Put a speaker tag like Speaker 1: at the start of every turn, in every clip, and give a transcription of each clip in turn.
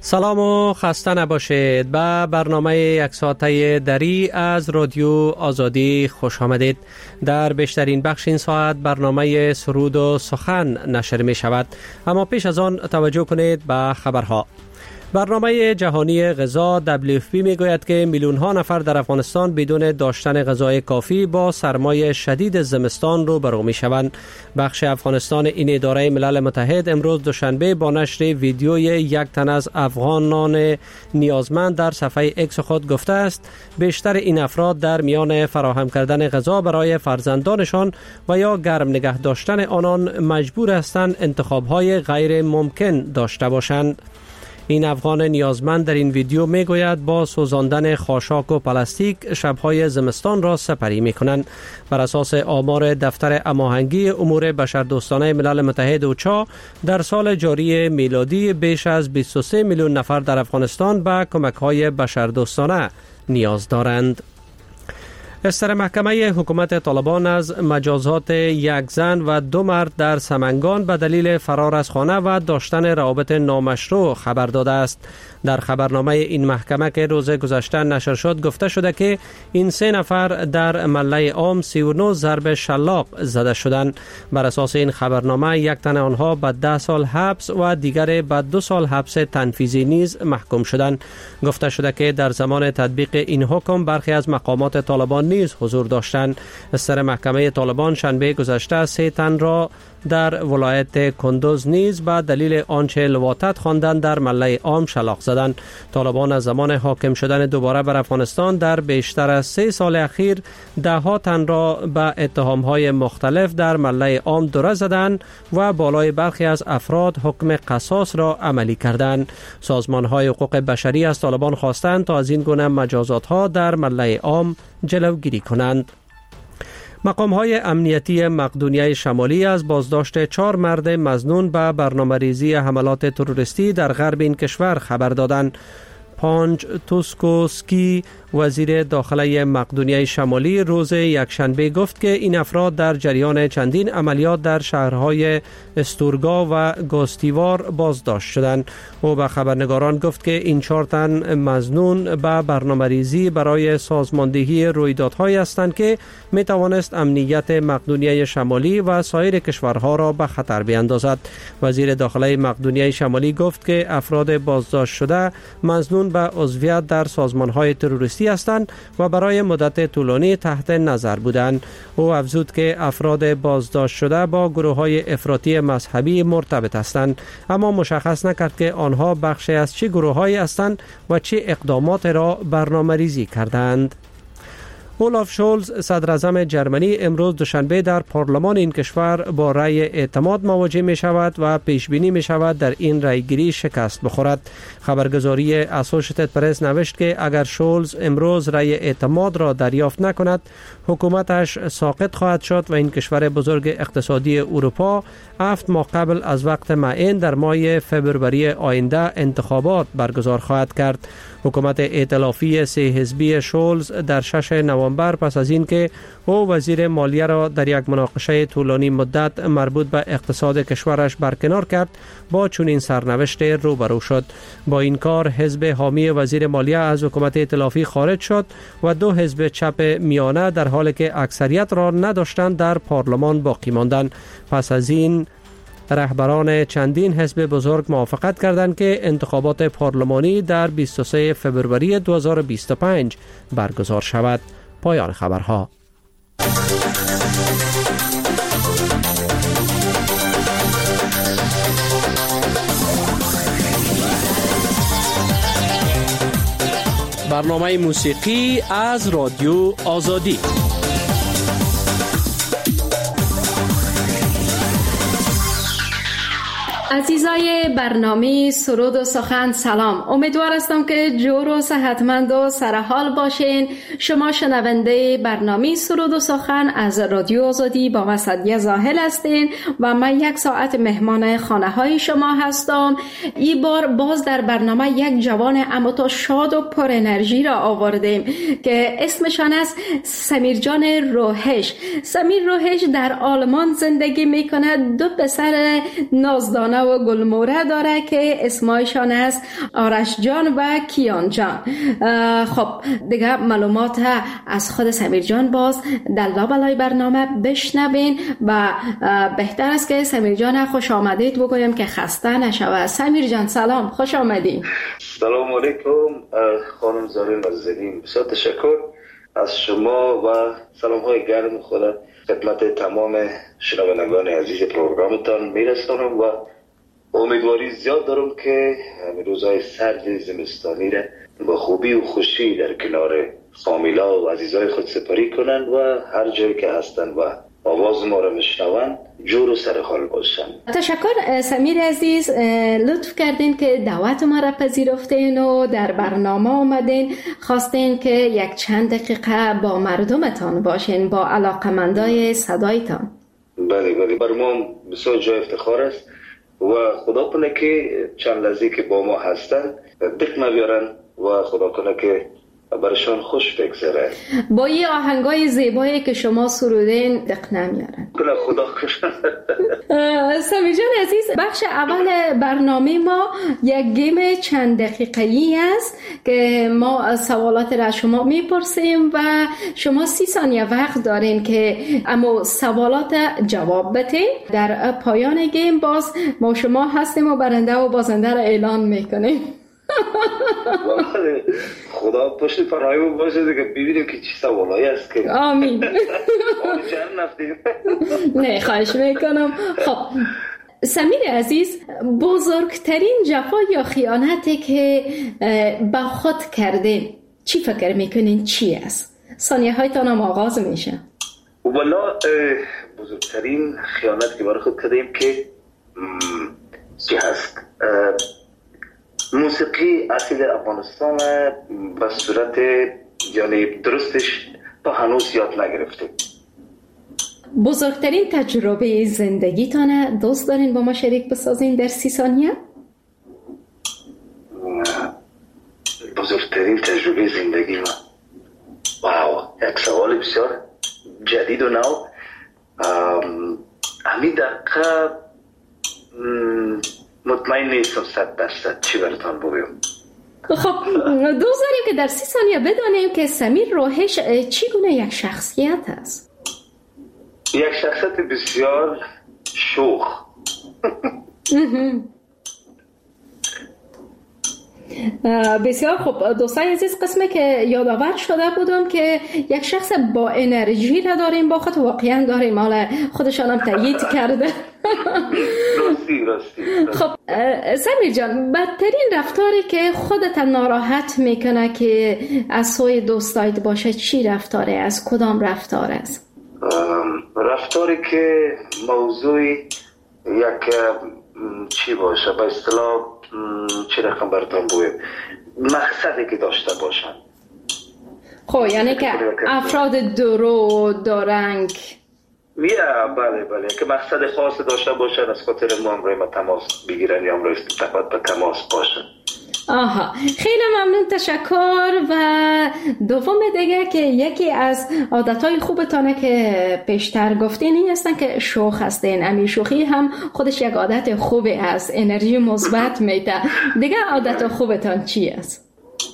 Speaker 1: سلام و خسته نباشید. به برنامه یک ساعته دری از رادیو آزادی خوش آمدید. در بیشترین بخش این ساعت برنامه سرود و سخن نشر می شود، اما پیش از آن توجه کنید به خبرها. برنامه جهانی غذا WFP می گوید که میلیون ها نفر در افغانستان بدون داشتن غذای کافی با سرمای شدید زمستان روبرو می شوند. بخش افغانستان این اداره ملل متحد امروز دوشنبه با نشر ویدیوی یک تن از افغانان نیازمند در صفحه اکس خود گفته است بیشتر این افراد در میان فراهم کردن غذا برای فرزندانشان و یا گرم نگه داشتن آنان مجبور هستند انتخاب‌های غیر ممکن داشته باشند. این افغان نیازمند در این ویدیو می گوید با سوزاندن خاشاک و پلاستیک شبهای زمستان را سپری می کنند. بر اساس آمار دفتر هماهنگی امور بشردوستانه ملل متحد اوچا در سال جاری میلادی بیش از 23 میلیون نفر در افغانستان به کمک‌های بشردوستانه نیاز دارند. استر محکمه حکومت طالبان از مجازات یک زن و 2 مرد در سمنگان به دلیل فرار از خانه و داشتن روابط نامشروع خبر داده است. در خبرنامه این محکمه که روز گذشته نشر شد گفته شده که این 3 نفر در مله عام 39 ضرب شلاق زده شدند. بر اساس این خبرنامه یک تن آنها به 10 سال حبس و دیگر به 2 سال حبس تنفیذی نیز محکوم شدند. گفته شده که در زمان تطبیق این حکم برخی از مقامات طالبان نیز حضور داشتند. استر محکمه طالبان شنبه گذشته 3 تن را در ولایت کندوز نیز به دلیل آنچه لواطت خواندند در مله عام شلاق زدند. طالبان از زمان حاکم شدن دوباره بر افغانستان در بیشتر از 3 سال اخیر 10 تن را به اتهام‌های مختلف در مله عام دوره زدند و بالای برخی از افراد حکم قصاص را عملی کردند. سازمان‌های حقوق بشری از طالبان خواستند تا از این گونه مجازات‌ها در مله عام جلوگیری کنند. مقام‌های امنیتی مقدونیه شمالی از بازداشت 4 مرد مظنون به برنامه‌ریزی حملات تروریستی در غرب این کشور خبر دادند. پانج توسکوسکی وزیر داخله مقدونیه شمالی روز یکشنبه گفت که این افراد در جریان چندین عملیات در شهرهای استورگا و گاستیوار بازداشت شدند. او به خبرنگاران گفت که این 4 تن مظنون به برنامه‌ریزی برای سازماندهی رویدادهایی هستند که می توانست امنیت مقدونیه شمالی و سایر کشورها را به خطر بیاندازد. وزیر داخله مقدونیه شمالی گفت که افراد بازداشت شده مظنون به عضویت در سازمان‌های تروریستی هستند و برای مدت طولانی تحت نظر بودند. او افزود که افراد بازداشت شده با گروه‌های افراطی مذهبی مرتبط هستند، اما مشخص نکرد که آنها بخشی از چه گروه‌هایی هستند و چه اقدامات را برنامه‌ریزی کردند. اولاف شولز صدر اعظم جرمنی امروز دوشنبه در پارلمان این کشور با رأی اعتماد مواجه می شود و پیش بینی می شود در این رأیگیری شکست بخورد. خبرگزاری اسوشییتد پرس نوشت که اگر شولز امروز رأی اعتماد را دریافت نکند حکومتش ساقط خواهد شد و این کشور بزرگ اقتصادی اروپا 7 ماه قبل از وقت معین در ماه فبروری آینده انتخابات برگزار خواهد کرد. حکومت ائتلافی 3 حزبی شولز در 6 نوامبر پس از اینکه او وزیر مالیه را در یک مناقشه طولانی مدت مربوط به اقتصاد کشورش برکنار کرد با چنین سرنوشت روبرو شد. با این کار حزب حامی وزیر مالیه از حکومت ائتلافی خارج شد و 2 حزب چپ میانه در حالی که اکثریت را نداشتند در پارلمان باقی ماندند. پس از این رهبران چندین حزب بزرگ موافقت کردند که انتخابات پارلمانی در 23 فبروری 2025 برگزار شود. پایان خبرها. برنامه موسیقی از رادیو آزادی.
Speaker 2: عزیزای برنامه سرود و سخن سلام. امیدوار هستم که جور و صحتمند و سرحال باشین. شما شنونده برنامه سرود و سخن از رادیو آزادی با من سعدیه زاهل هستین و من 1 ساعت مهمان خانه های شما هستم. این بار باز در برنامه یک جوان اما تو شاد و پر انرژی را آوردیم که اسمشان است سمیر جان روحش. سمیر روحش در آلمان زندگی میکنه. 2 پسر نازدانه شانه و گلموره داره که اسمایشان است آرش جان و کیان جان. خب دیگه معلومات از خود سمیر جان باز در لابلای برنامه بشنوین و بهتر است که سمیر جان خوش آمدید بگویم که خسته نشود. سمیر جان سلام، خوش آمدید.
Speaker 3: سلام علیکم خانم زارین عزیزین، بسیار تشکر از شما و سلام های گرم خدا خدمت تمام شنوندگان عزیز پروگرامتان میرسانم و امیدواری زیاد دارم که روزهای سرد زمستانی را با خوبی و خوشی در کنار فامیلا و عزیزای خود سپری کنند و هر جایی که هستند و آواز ما را میشنوند جور و سرحال باشند.
Speaker 2: تشکر سمیر عزیز، لطف کردین که دعوت ما را پذیرفتین و در برنامه آمدین. خواستین که یک چند دقیقه با مردمتان باشین، با علاقمندای صدایتان.
Speaker 3: بله بر ما بسیار جای افتخار است و خدا کنه که چند لحظه که با ما هستن دق نبیارن و خدا کنه که برشان خوش بگذره.
Speaker 2: با یه آهنگای زیبایی که شما سرودین دق نمیارن.
Speaker 3: خدا خوش.
Speaker 2: سمیر جان عزیز، بخش اول برنامه ما یک گیم چند دقیقه‌ای است که ما سوالات را شما میپرسیم و شما 30 ثانیه وقت دارین که اما سوالات جواب بدین. در پایان گیم باز ما شما هستیم و برنده و بازنده را اعلان میکنیم.
Speaker 3: خدا پشت پرهایمون باشه دیگه، ببینیم که چی سوالایی است که
Speaker 2: آمین. نه خواهش میکنم. خب سمیر عزیز، بزرگترین جفا یا خیانتی که با خود کردین چی فکر میکنین چی است؟ ثانیه هایتان هم آغاز میشه.
Speaker 3: والا بزرگترین خیانت که برای خود کردیم که چی هست؟ موسیقی اصیل افغانستان به صورت یعنی درستش تا هنوز یاد نگرفتیم.
Speaker 2: بزرگترین تجربه زندگیتانه دوست دارین با ما شریک بسازین در 30 ثانیه؟
Speaker 3: بزرگترین تجربه زندگی من، واو، یک سوال بسیار جدید و نو. همین دقیقه مطمئن نیستم 100% چی براتان بگم.
Speaker 2: خب دوست داریم که در 30 ثانیه بدانیم که سمیر روحش چگونه یک شخصیت است.
Speaker 3: یک شخصیت بسیار شوخ.
Speaker 2: بسیار خوب دوستای عزیز، قسمه که یادآور شده بودم که یک شخص با انرژی را داریم با خود، واقعا داریم، حالا خودشان هم تایید کرده.
Speaker 3: راستی.
Speaker 2: خب سمیر جان، بدترین رفتاری که خودت ناراحت میکنه که از سوی دوستایت باشه چی رفتاره، از کدام رفتار است؟
Speaker 3: رفتاری که موضوعی یک چی باشه، به اصطلاح چی رقم براتون بگم، مقصدی که داشته باشن.
Speaker 2: خب یعنی که افراد درو دارنگ.
Speaker 3: بله که مقصد خاص داشته باشن، از خاطر ما هم روی ما تماس بگیرن یا هم روی به تماس باشن.
Speaker 2: آها، خیلی ممنون، تشکر. و دوم دیگه که یکی از عادتهای خوبتانه که پیشتر گفتین این هستن که شوخ هستین. امی شوخی هم خودش یک عادت خوبی هست، انرژی مثبت میده. دیگه عادت خوبتان چی است؟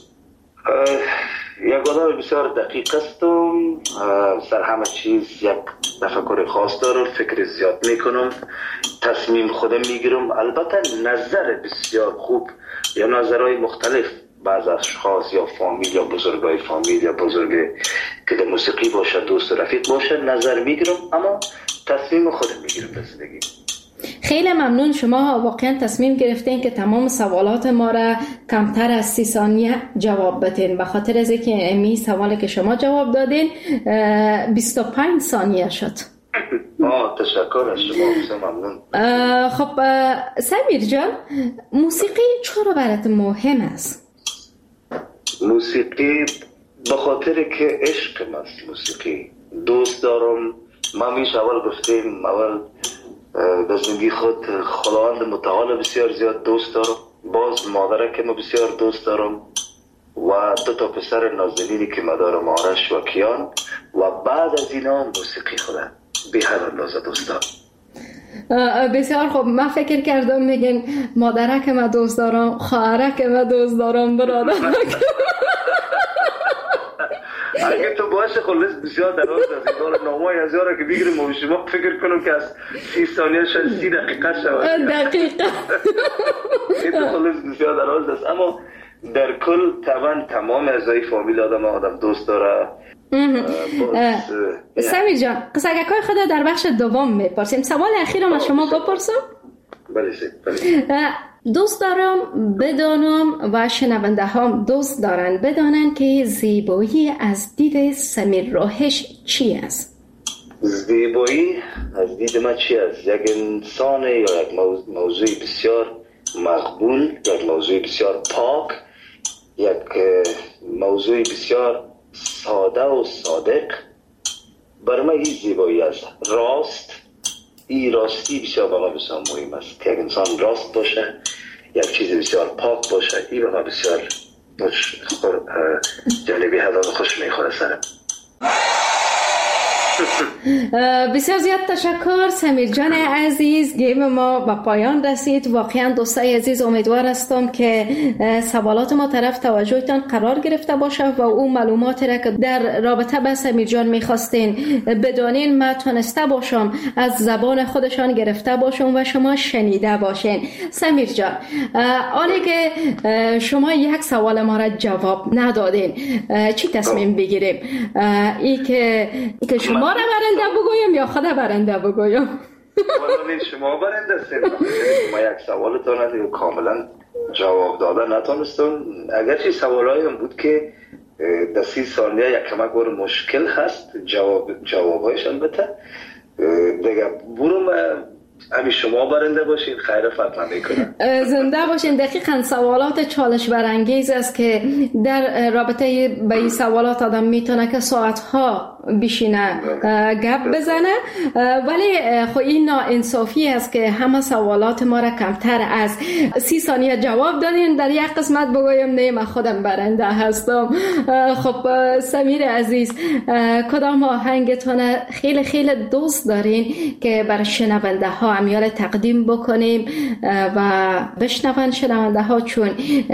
Speaker 3: یک آدم بسیار دقیق هستم، سر همه چیز یک تفکر خاص دارم، فکر زیاد میکنم، تصمیم خودم میگیرم. البته نظر بسیار خوب یا نظرهای مختلف بعض اشخاص یا فامیل یا بزرگای فامیل یا بزرگ که در موسیقی باشه، دوست و رفیق باشه، نظر میگیرم، اما تصمیم خودم میگیرم در زندگی.
Speaker 2: خیلی ممنون، شما واقعا تصمیم گرفتین که تمام سوالات ما را کمتر از 30 ثانیه جواب بدین. به خاطر از اینکه امی سوالی که شما جواب دادین 25 ثانیه شد.
Speaker 3: تشکر از شما، بسیار ممنون.
Speaker 2: خب سمیر جان، موسیقی چرا برات مهم است؟
Speaker 3: موسیقی به خاطر که عشق است. موسیقی دوست دارم. ما میشه اول گفتیم، اول در زندگی خود خداوند متعال بسیار زیاد دوست دارم، باز مادره که ما بسیار دوست دارم و 2 پسر نازنینی که ما دارم، آرش و کیان، و بعد از اینا موسیقی خودم به هر اندازه دوست دارم.
Speaker 2: بسیار خوب. من فکر کردم میگن مادرک ما دوست دارم، خواهرک ما دوست دارم، برادرک.
Speaker 3: اگه تو باشه خلاص بسیار دراز است. داره نامای از یارا که بگیریم و شما فکر کنم که از 30 ثانیه شاید 30 دقیقه شود.
Speaker 2: دقیقه.
Speaker 3: این تو خلاص بسیار دراز است. اما در کل طبعا تمام اعضای فامیل آدم دوست داره.
Speaker 2: سمیر جان، قصه‌گوی خود در بخش دوم میپرسیم. سوال اخیرم از شما بپرسم؟
Speaker 3: بله.
Speaker 2: دوست دارم بدانم و شنونده هم دوست دارن بدانن که زیبایی از دید سمیر راهش چی است؟
Speaker 3: زیبایی از دید من چی است؟ یک انسان یا یک موضوع بسیار مقبول، یک موضوع بسیار پاک، یک موضوع بسیار ساده و صادق. برای من این زیبایی است. این راستی بسیار برای من بسیار مهم است که یک انسان راست باشه، یک چیز بسیار پاک باشه. این برای من بسیار جالبی هست و خوش میخوره سرم.
Speaker 2: بسیار زیاد تشکر سمیر جان عزیز. گیم ما به پایان رسید. واقعا دوستای عزیز امیدوار هستم که سوالات ما طرف توجهتان قرار گرفته باشه و اون معلوماتی را که در رابطه با سمیر جان میخواستین بدانین ما تونسته باشم از زبان خودشان گرفته باشم و شما شنیده باشین. سمیر جان، آنی که شما یک سوال ما را جواب ندادین چی تصمیم بگیریم؟ ای که شما را برنده بگویم یا خود برنده بگویم؟
Speaker 3: والا شما برنده هستید. ما یک سوالتان کاملا جواب دادن نتونستم. اگرچه سوالایی هم بود که در 30 ثانیه یک کمک مشکل هست جوابهایش البته دیگه برم همین شما برنده باشین. خیر فتنه میکنم. زنده
Speaker 2: باشین. دقیقاً سوالات چالش برانگیز است که در رابطه با این سوالات آدم میتونه که ساعتها بشینه گپ بزنه، ولی خب این ناانصافی است که همه سوالات ما را کمتر از 30 ثانیه جواب دادین. در یک قسمت بگویم نه من خودم برنده هستم. خب سمیر عزیز، کدام آهنگتون خیلی خیلی دوست دارین که برای شنونده ها امیال تقدیم بکنیم و بشنون شنونده ها، چون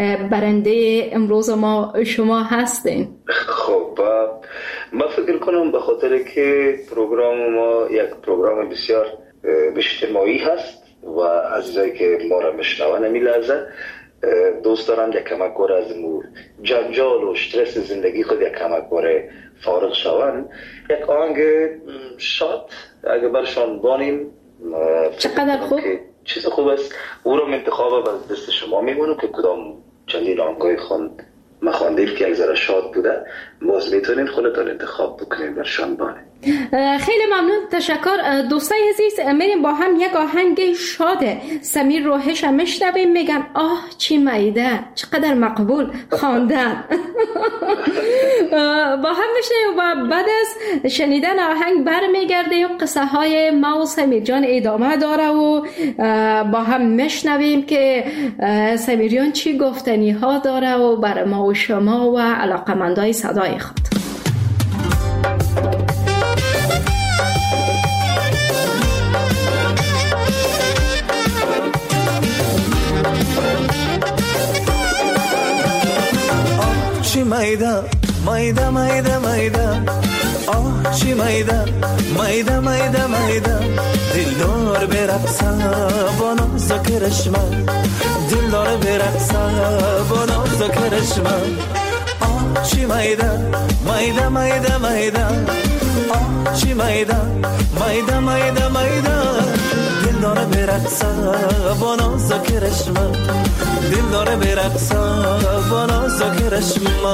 Speaker 2: برنده امروز ما شما هستین؟
Speaker 3: خب من فکر کنم به خاطر که پروگرام ما یک پروگرام بسیار اجتماعی هست و عزیزایی که ما را میشنون همین لحظه دوست دارن یک کمک از جنجال و استرس زندگی خود یک کمک فارغ شوند. یک آهنگ شاد اگه برشان بانیم
Speaker 2: چقدر خوب،
Speaker 3: چیز خوب است. او رو انتخاب از دست شما میمونم که کدام چندین آهنگای ما خواندیم که یک ذره شاد بوده، باز میتونین خودتون انتخاب بکنین برشان بانه.
Speaker 2: خیلی ممنون، تشکر. دوستای عزیز، میریم با هم یک آهنگ شاده سمیر روحش هم میشنویم. میگن آه چی میده، چقدر مقبول خواندن. با هم میشنویم و بعد از شنیدن آهنگ برمیگردیم. قصه های ما و سمیر جان ادامه داره و با هم میشنویم که سمیریان چی گفتنی ها داره و برای ما و شما و علاقمندای صدای خود.
Speaker 4: Mayda, mayda, mayda, mayda. Ah, chi mayda, mayda, mayda, mayda. Dildor beraqsa, bana zakirashma. Dildor beraqsa, bana zakirashma. Ah, chi mayda, mayda, mayda, mayda. Ah, chi mayda, mayda, mayda, mayda. Dildor beraqsa, bana zakirashma. Dildor beraqsa, bana zakirashma.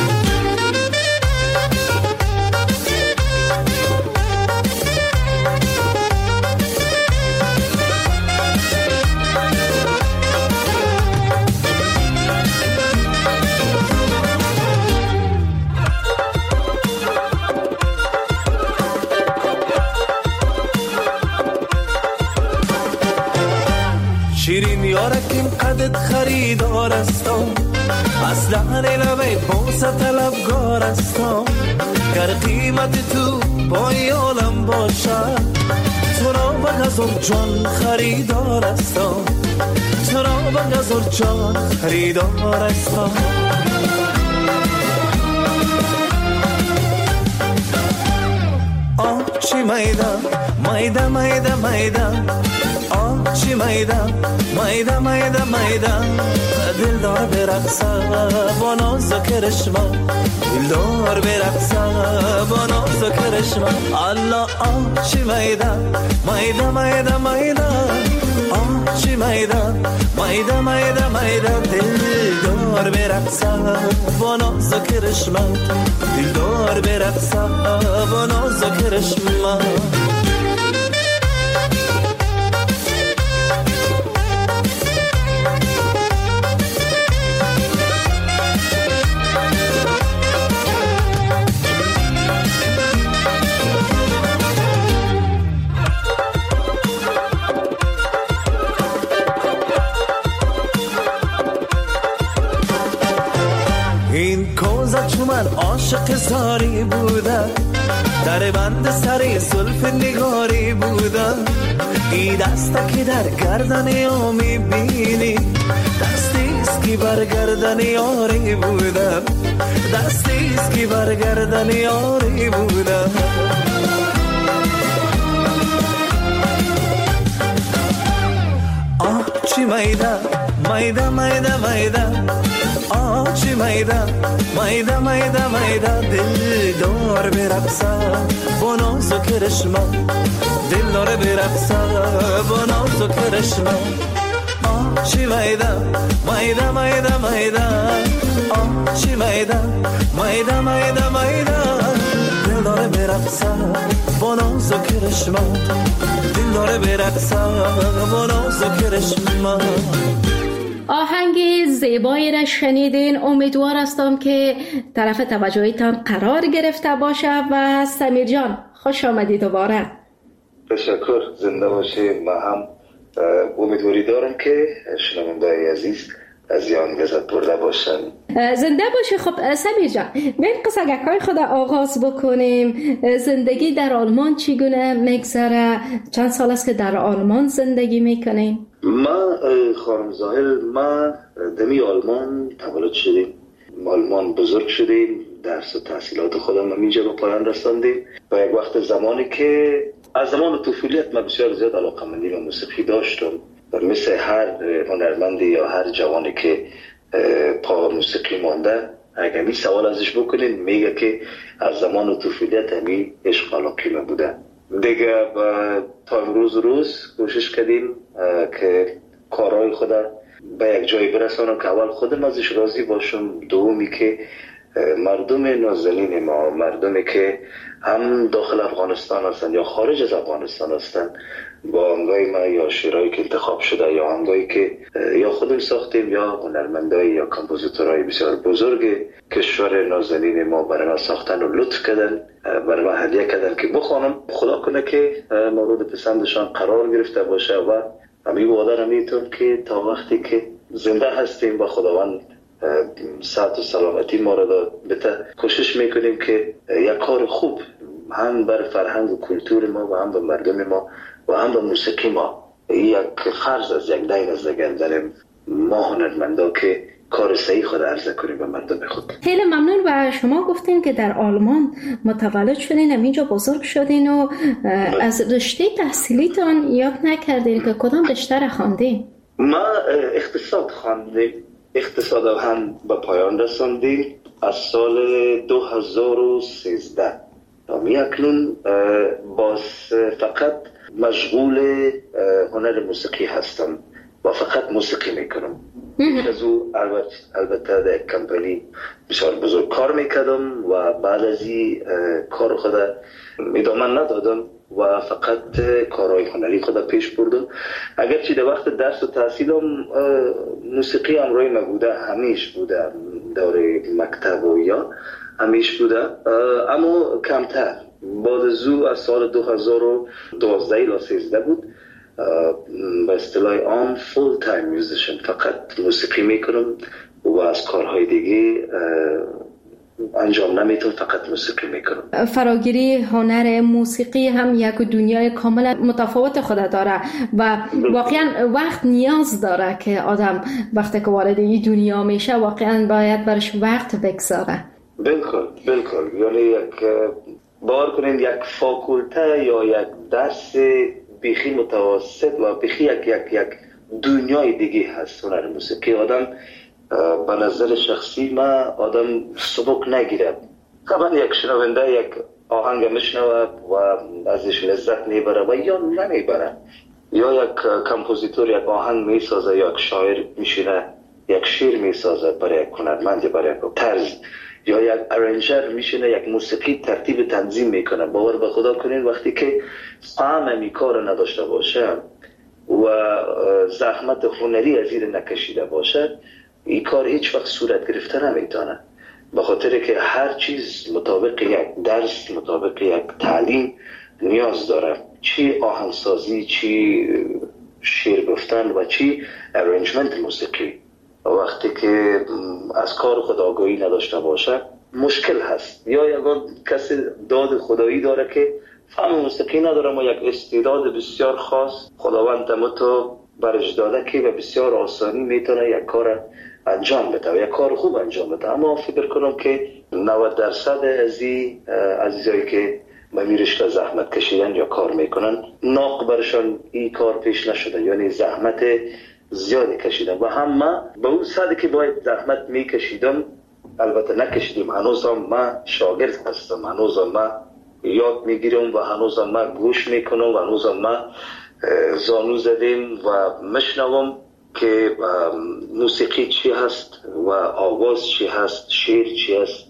Speaker 4: شیرین یارکیم قدت خریدار استم از لحن لبه بوسه طلبگار استم گر قیمت تو پای عالم باشد تو را به گذار جان خریدار استم، چرا به گذار جان خریدار استم. آچی میدم میدم میدم میدم، آچی میدم میدم میدم میدم، دل دار برقصه با ناز و کرشمه، دل دار برقصه با ناز و کرشمه. الله آچی میدم میدم میدم میدم، آچی میدم میدم میدم میدم، دل دار برقصه با ناز و کرشمه، دل دار برقصه با ناز و کرشمه. این کوزه چون من عاشق زاری بوده، در بند سری زلف نگاری بوده. این دسته که در گردن یا میبینی، دستیست که بر گردن یاری بوده، دستیست که بر گردن یاری بوده. آچی میده میده میده میده، آچی میده میده میده میده، دل دار برقصه با ناز و کرشمه، دل دار برقصه با ناز و کرشمه. آچی میده میده میده میده، آچی میده میده میده میده، دل دار برقصه با ناز و کرشمه، دل دار برقصه با ناز و کرشمه.
Speaker 2: آهنگ زیبایی را شنیدین. امیدوار هستم که طرف توجهتان قرار گرفته باشه. و سمیر جان خوش آمدید دوباره.
Speaker 3: تشکر، زنده باشی. من هم امیدواری دارم که شنونده‌های عزیز از این لذت برده باشن.
Speaker 2: زنده باشی. خب سمیر جان، بین قصه‌های خود آغاز بکنیم. زندگی در آلمان چگونه میگذره؟ چند سال است که در آلمان زندگی میکنین؟
Speaker 3: ما خانم زاهر، ما دمی آلمان تولد شدیم، آلمان بزرگ شدیم، درس و تحصیلات خودم اینجا به پایان رساندیم. و یک وقت زمانی که از زمان طفولیت من بسیار زیاد علاقه‌مندی به موسیقی داشتم و مثل هر هنرمندی یا هر جوانی که پا موسیقی مانده، اگر می سوال ازش بکنین میگه که از زمان طفولیت همی عشق علاقه من بوده دیگه. تا امروز روز کوشش کردیم که کارهای خود به یک جایی برسانم که اول خودم ازش راضی باشم، دومی که مردم نازنین ما، مردمی که هم داخل افغانستان هستند یا خارج از افغانستان هستند، با آهنگای ما یا شعرهایی که انتخاب شده یا آهنگایی که یا خودم ساختیم یا هنرمندای یا کامپوزیتورهای بسیار بزرگ کشور نازنین ما برای ما ساختن و لطف کردن، برای ما هدیه کردن که بخوانم. خدا کنه که مورد پسندشان قرار گرفته باشه و همین وعده میتونم که تا وقتی که زنده هستیم با خداوند صحت و سلامتی ما را بده، کوشش میکنیم که یک کار خوب هم بر فرهنگ و کلتور ما و هم به مردم ما و هم به موسیقی ما، یک خرج از یک دین از داریم ما هنرمندا که کار صحیح خود عرضه کنیم به مردم خود.
Speaker 2: خیلی ممنون. و شما گفتین که در آلمان متولد شدین، همینجا بزرگ شدین و از رشته تحصیلیتان یاد نکردین که کدام رشته را خواندین؟
Speaker 3: ما اقتصاد خواندیم، اقتصاد هم به پایان رساندیم از سال 2013. می اکنون باز فقط مشغول هنر موسیقی هستم و فقط موسیقی میکنم. از او البته در کمپانی بسیار بزرگ کار میکردم و بعد از این کار خود ادامه ندادم و فقط کارهای هنری خود پیش بردم. اگرچه در وقت درس و تحصیلم موسیقی همراهی نبوده، همیش بوده، دوره مکتب و یا همیش بوده، اما کمتر. بعد از او از سال 2012 تا 13 بود به اصطلاح عام فول تایم میوزیشن، فقط موسیقی میکنم و از کارهای دیگه انجام نمیتونم، فقط موسیقی میکنم.
Speaker 2: فراگیری هنر موسیقی هم یک دنیای کاملا متفاوت خود داره و واقعا وقت نیاز داره که آدم وقتی که وارد این دنیا میشه واقعا باید برش وقت بگذاره.
Speaker 3: بالکل یعنی یک باور کنین یک فاکولته یا یک درس بیخی متوسط و بیخی یک دنیای دیگه هست هنر موسیقی. آدم به نظر شخصی من آدم سبک نگیره. قبلا یک شنونده یک آهنگ میشنوه و ازش لذت میبره و یا نمیبره، یا یک کمپوزیتور یک آهنگ میسازه یا یک شاعر میشینه یک شعر میسازه برای یک هنرمند، برای یک طرز، یا یک ارنجر میشینه یک موسیقی ترتیب تنظیم میکنه. باور به خدا کنین وقتی که فهم می کار نداشته باشه و زحمت هنری از این نکشیده باشه، این کار هیچ وقت صورت گرفته نمیتونه. به خاطر که هر چیز مطابق یک درس، مطابق یک تعلیم نیاز داره، چی آهنگسازی، چی شعر گفتن و چی ارنجمنت موسیقی. وقتی که از کار خود آگاهی نداشته باشه مشکل هست. یا اگر کسی داد خدایی داره که فهم موسیقی نداره ما یک استعداد بسیار خاص خداوند تو برش داده که به بسیار آسانی میتونه یک کار انجام بده و یک کار خوب انجام بده، اما فکر کنم که 90% از عزیزایی که میرش که زحمت کشیدن یا کار میکنن ناق برشان این کار پیش نشده، یعنی زحمت زیادی کشیدم و هم من به اون صدی که باید زحمت میکشیدم البته نکشیدیم. هنوزم من شاگرد هستم، هنوزم من یاد میگیرم و هنوزم من گوش میکنم و هنوزم من زانو زدیم و مشنوم که موسیقی چی هست و آواز چی هست، شعر چی هست،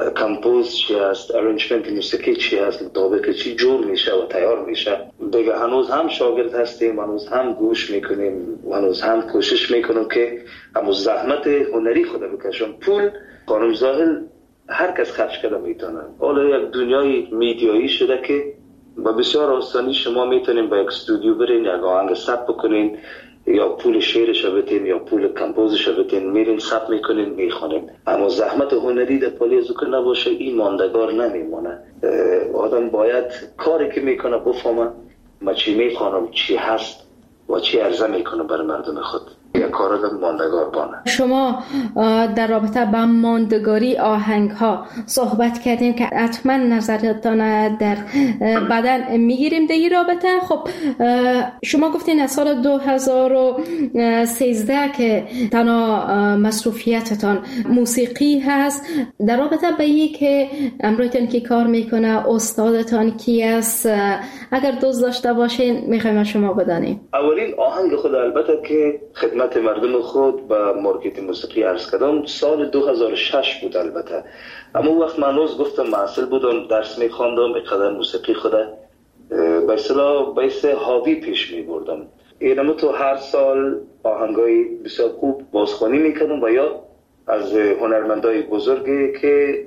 Speaker 3: کمپوز چی هست، ارنجمنت موسیقی چی هست، مطابق چی جور میشه و تیار میشه. دیگه هنوز هم شاگرد هستیم، هنوز هم گوش میکنیم، هنوز هم کوشش میکنم که هموز زحمت هنری خود بکشم. پول خانم زاهل هر کس خرج کرده میتونه. حالا یک دنیای میدیایی شده که با بسیار آسانی شما میتونین با یک استودیو برین، یک آهنگ ثبت بکنین، یا پول شعرش بدین یا پول کمپوزش بدین، میرین ثبت میکنین میخونین. اما زحمت هنری در پالی ذکر نباشه این ماندگار نمیمونه. آدم باید کاری که میکنه بفهمه ما چی میخوانم چی هست و چی عرضه میکنه برای مردم خود. یک کار آدم ماندگار بانه.
Speaker 2: شما در رابطه با ماندگاری آهنگ ها صحبت کردیم که حتما نظرتان در بدن میگیریم در این رابطه. خب شما گفتین از سال 2013 که تنها مصروفیتتان موسیقی هست. در رابطه با این که امرویتان کی کار میکنه، استادتان کی است، اگر دوست داشته باشین میخوایم شما بدانیم.
Speaker 3: اولین آهنگ خود البته که خدمت مردم خود با مارکت موسیقی عرض کردم سال 2006 بود البته. اما وقت من روز گفتم محصل بودم، درس میخواندم، اقدر موسیقی خود به اصطلاح به هابی پیش میبردم. اینم تو هر سال آهنگای بسیار خوب بازخوانی میکردم و یا از هنرمندای بزرگی که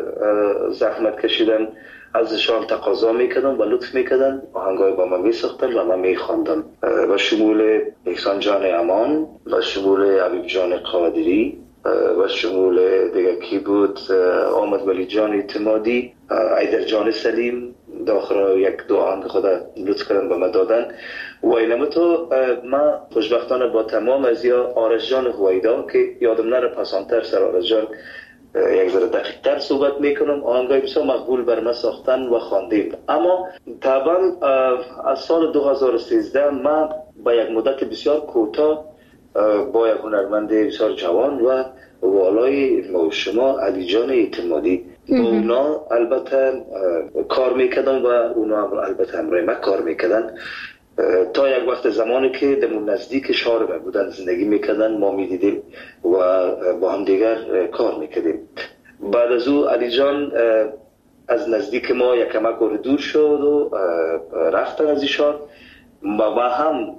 Speaker 3: زحمت کشیدن ازشان تقاضا میکردم و لطف میکردن، آهنگای با من میساختن و من میخواندم و شمول احسان جان امان و شمول حبیب جان قادری و شمول دیگه کی بود، آمد ولی جان اعتمادی، ایدر جان سلیم داخل یک دو آهنگ خود لطف کردن به من دادن. و اینم تو من خوشبختانه با تمام از یا آرش جان هویدا که یادم نره پسانتر سر آرش جان یک ذره دقیق تر صحبت میکنم، آهنگای بسیار مقبول بر من ساختن و خواندیم. اما طبعا از سال 2013 من با یک مدت بسیار کوتاه با یک هنرمند بسیار جوان و والای شما علی جان اعتمادی با اونا البته کار میکردم و اونا البته همراه من کار میکردن تا یک وقت زمانی که دمون نزدیک شهر بودن زندگی میکردن، ما میدیدیم و با هم دیگر کار میکردیم. بعد از او علی جان از نزدیک ما یک کمک دور شد و رفتن از این شهر و هم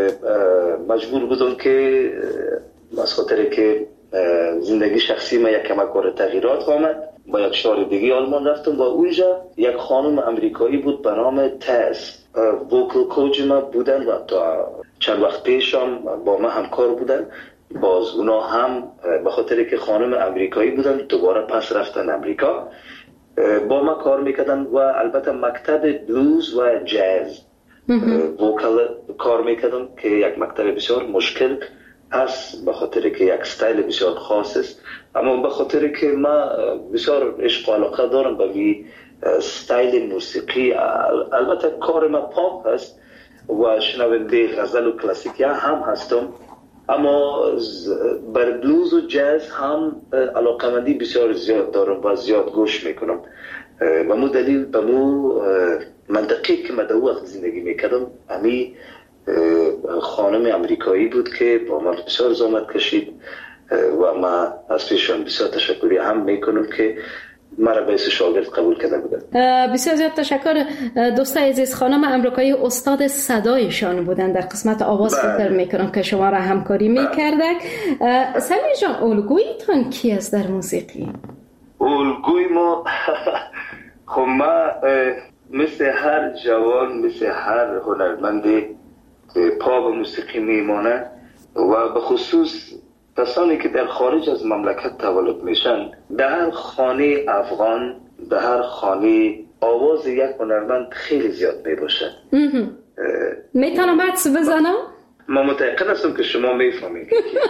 Speaker 3: مجبور بودم که از خاطر که زندگی شخصی ما یک کمک تغییرات آمد با یک شهر دیگه آلمان رفتم و اونجا یک خانم امریکایی بود به نام تس ووکل کوچ ما بودن و تا چند وقت پیش هم با ما همکار بودن باز اونا هم به خاطر که خانم امریکایی بودن دوباره پس رفتن امریکا، با ما کار میکردن و البته مکتب بلوز و جاز وکال کار میکردن که یک مکتب بسیار مشکل هست به خاطر که یک استایل بسیار خاص است، اما به خاطر که ما بسیار عشق و علاقه دارم به وی استایل موسیقی، البته کار ما پاپ هست و شنونده غزل و کلاسیک هم هستم، اما بر بلوز و جاز هم علاقمندی بسیار زیاد دارم و زیاد گوش میکنم. به مو دلیل به مو منطقی که من در وقت زندگی میکردم امی خانم امریکایی بود که با من بسیار زحمت کشید و ما از پیشون بسیار تشکری هم میکنم که مرا به شاگرد قبول کرده بودن.
Speaker 2: بسیار زیاد تشکر. دوستای عزیز، خانم امریکایی استاد صدایشان بودن در قسمت آواز. فکر میکنم که شما را همکاری میکردک. سمیر جان، الگویتان کی است در موسیقی؟
Speaker 3: الگوی ما خب ما مثل هر جوان، مثل هر هنرمندی پا به موسیقی میمانه و به خصوص کسانی که در خارج از مملکت تولد میشن، در هر خانه افغان، در هر خانه آواز یک هنرمند خیلی زیاد میباشه.
Speaker 2: میتونم حدس بزنم؟
Speaker 3: ما متأکد هستم که شما میفهمید.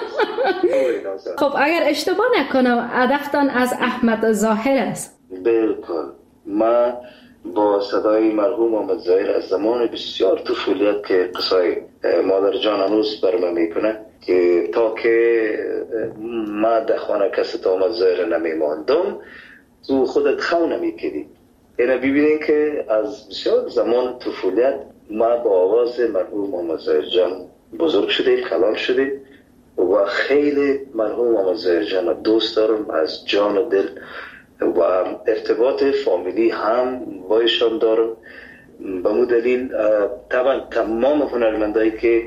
Speaker 2: خب اگر اشتباه نکنم هدفتان از احمد ظاهر است.
Speaker 3: بالکل. ما با صدای مرحوم محمد ظاهر از زمان بسیار طفولیت که قصای مادر جان هنوز برمه میکنه که تا که ما در خانه کسی تا محمد ظاهر نمیماندم تو خودت خو نمیکردی. اینه ببینین که از بسیار زمان طفولیت ما با آواز مرحوم محمد ظاهر جان بزرگ شدیم، کلام شدیم و خیلی مرحوم محمد ظاهر جان دوست دارم از جان و دل و ارتباط فامیلی هم با ایشان دارم. به مو دلیل طبعا تمام هنرمندایی که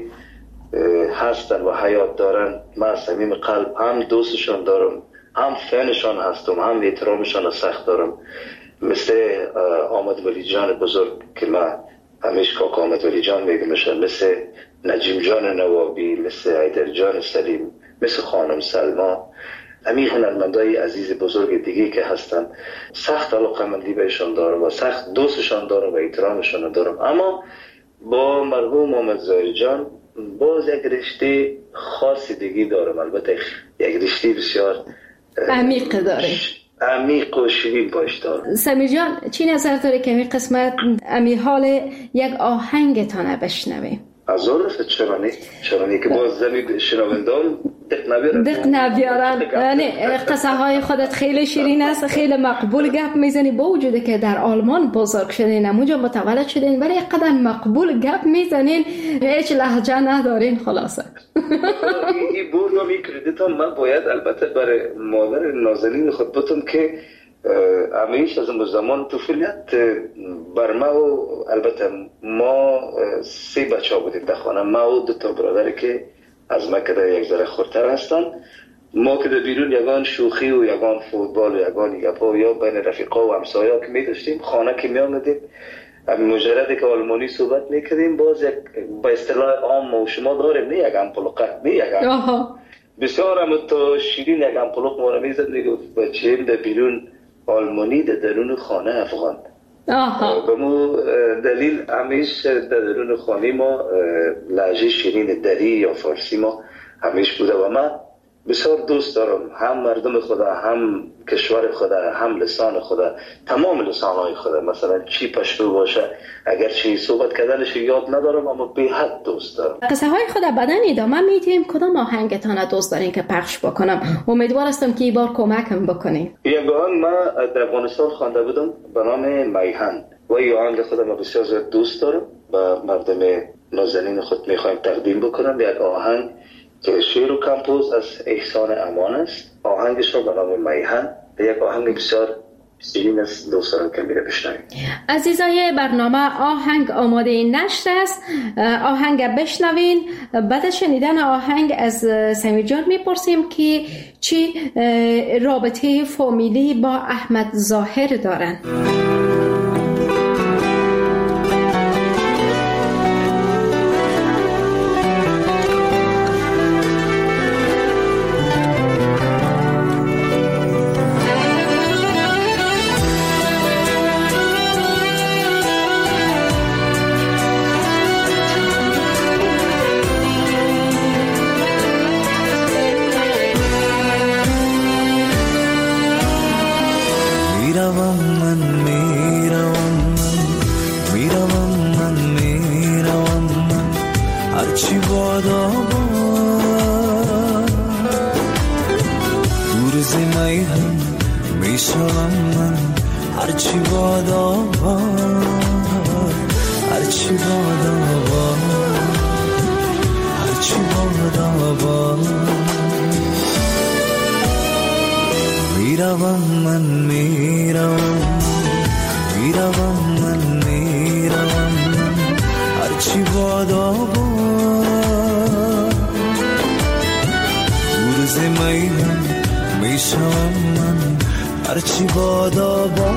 Speaker 3: هستن و حیات دارن ما از صمیم قلب هم دوستشان دارم، هم فنشان هستم، هم احترامشان سخت دارم. مثل آمد ولی جان بزرگ که ما همیشه کاکا آمد ولی جان میگمشن، مثل نجیم جان نوابی، مثل حیدر جان سلیم، مثل خانم سلما، همین هنرمندای عزیز بزرگ دیگه که هستن سخت علاقه‌مندی بهشون دارم و سخت دوستشان دارم و احترامشان دارم. اما با مرحوم محمد ظاهر جان باز یک رشته خاصی دیگه دارم، البته یک رشته بسیار
Speaker 2: عمیق داره،
Speaker 3: عمیق و شیرین باش دارم.
Speaker 2: سمیر جان، چی نظر داره که این قسمت امی حال یک آهنگتانه بشنویم؟
Speaker 3: از عرف چرانی که باز زمین شنوندان دق
Speaker 2: نبیارن. نه، قصه های خودت خیلی شیرین است، خیلی مقبول گپ میزنی، با وجوده که در آلمان بزرگ شدین، اونجا متولد شدین، ولی قدر مقبول گپ میزنین، هیچ لهجه ندارین. خلاصه
Speaker 3: این بود و کردیت هم من باید البته برای مادر نازنین خود بتون که همیشه از اون زمان طفولیت بر ما و البته ما 3 بچه ها بودیم در خانه، ما و 2 برادر که از ما که یک ذره خورتر هستن. ما که در بیرون یگان شوخی و یگان فوتبال و یگان گپا یا بین رفیقا و همسایا که می داشتیم، خانه که می آمدیم مجرد که آلمانی صحبت می کردیم، باز یک با اصطلاح عام و شما داریم نه یک امپلوقه، نه یک بسیار هم تو شیرین یک امپلوق ما رو می زد، میگفت بچه در بیرون آلمانی در درون خانه افغان. به مو دلیل همیشه در درون خانه ما لهجه شیرین دری یا فارسی ما همیشه بوده و من بسیار دوست دارم هم مردم خدا، هم کشور خدا، هم لسان خدا، تمام لسانهای خدا. مثلا چی پشتو باشه اگر چی صحبت کردنش یاد ندارم اما به حد دوست دارم.
Speaker 2: قصه های خدا بدن ادامه میدیم. کدام آهنگتان دوست دارین که پخش بکنم؟ امیدوار هستم که این بار کمکم بکنین.
Speaker 3: این آهنگ ما در افغانستان خوانده بودم به نام میهن و این آهنگ خودم بسیار زیاد دوست دارم و مردم نازنین خود میخوایم تقدیم بکنم. یک آهنگ که شعر و کمپوز از احسان امان است، آهنگش رو به نام میهن، یک آهنگ بسیار شیرین است، دوست دارم که میره بشنویم.
Speaker 2: عزیزای برنامه، آهنگ آماده نشر است، آهنگ بشنوین. بعد از شنیدن آهنگ از سمیر جان میپرسیم که چی رابطه فامیلی با احمد ظاهر دارن.
Speaker 4: هرچی بادا با،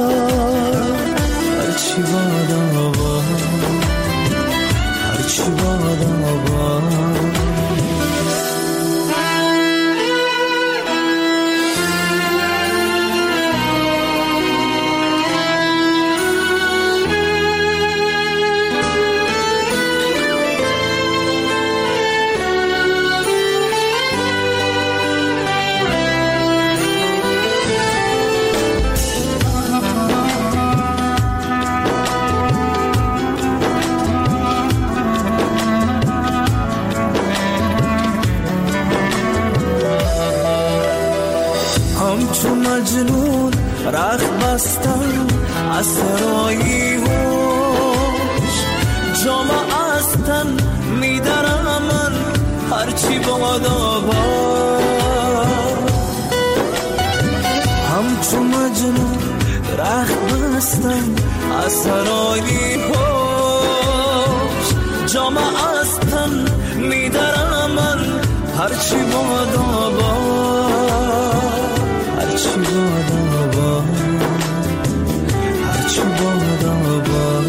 Speaker 4: هرچی بادا با، هرچی بادا با. همچون مجنون رخ بستم از سرایی هوش، جامعه از تن میدرم من هرچی بادا با. همچون مجنون رخ بستم از سرایی هوش، جامعه از تن میدرم من هرچی بادا با، هرچی بادا با، هرچی بادا با.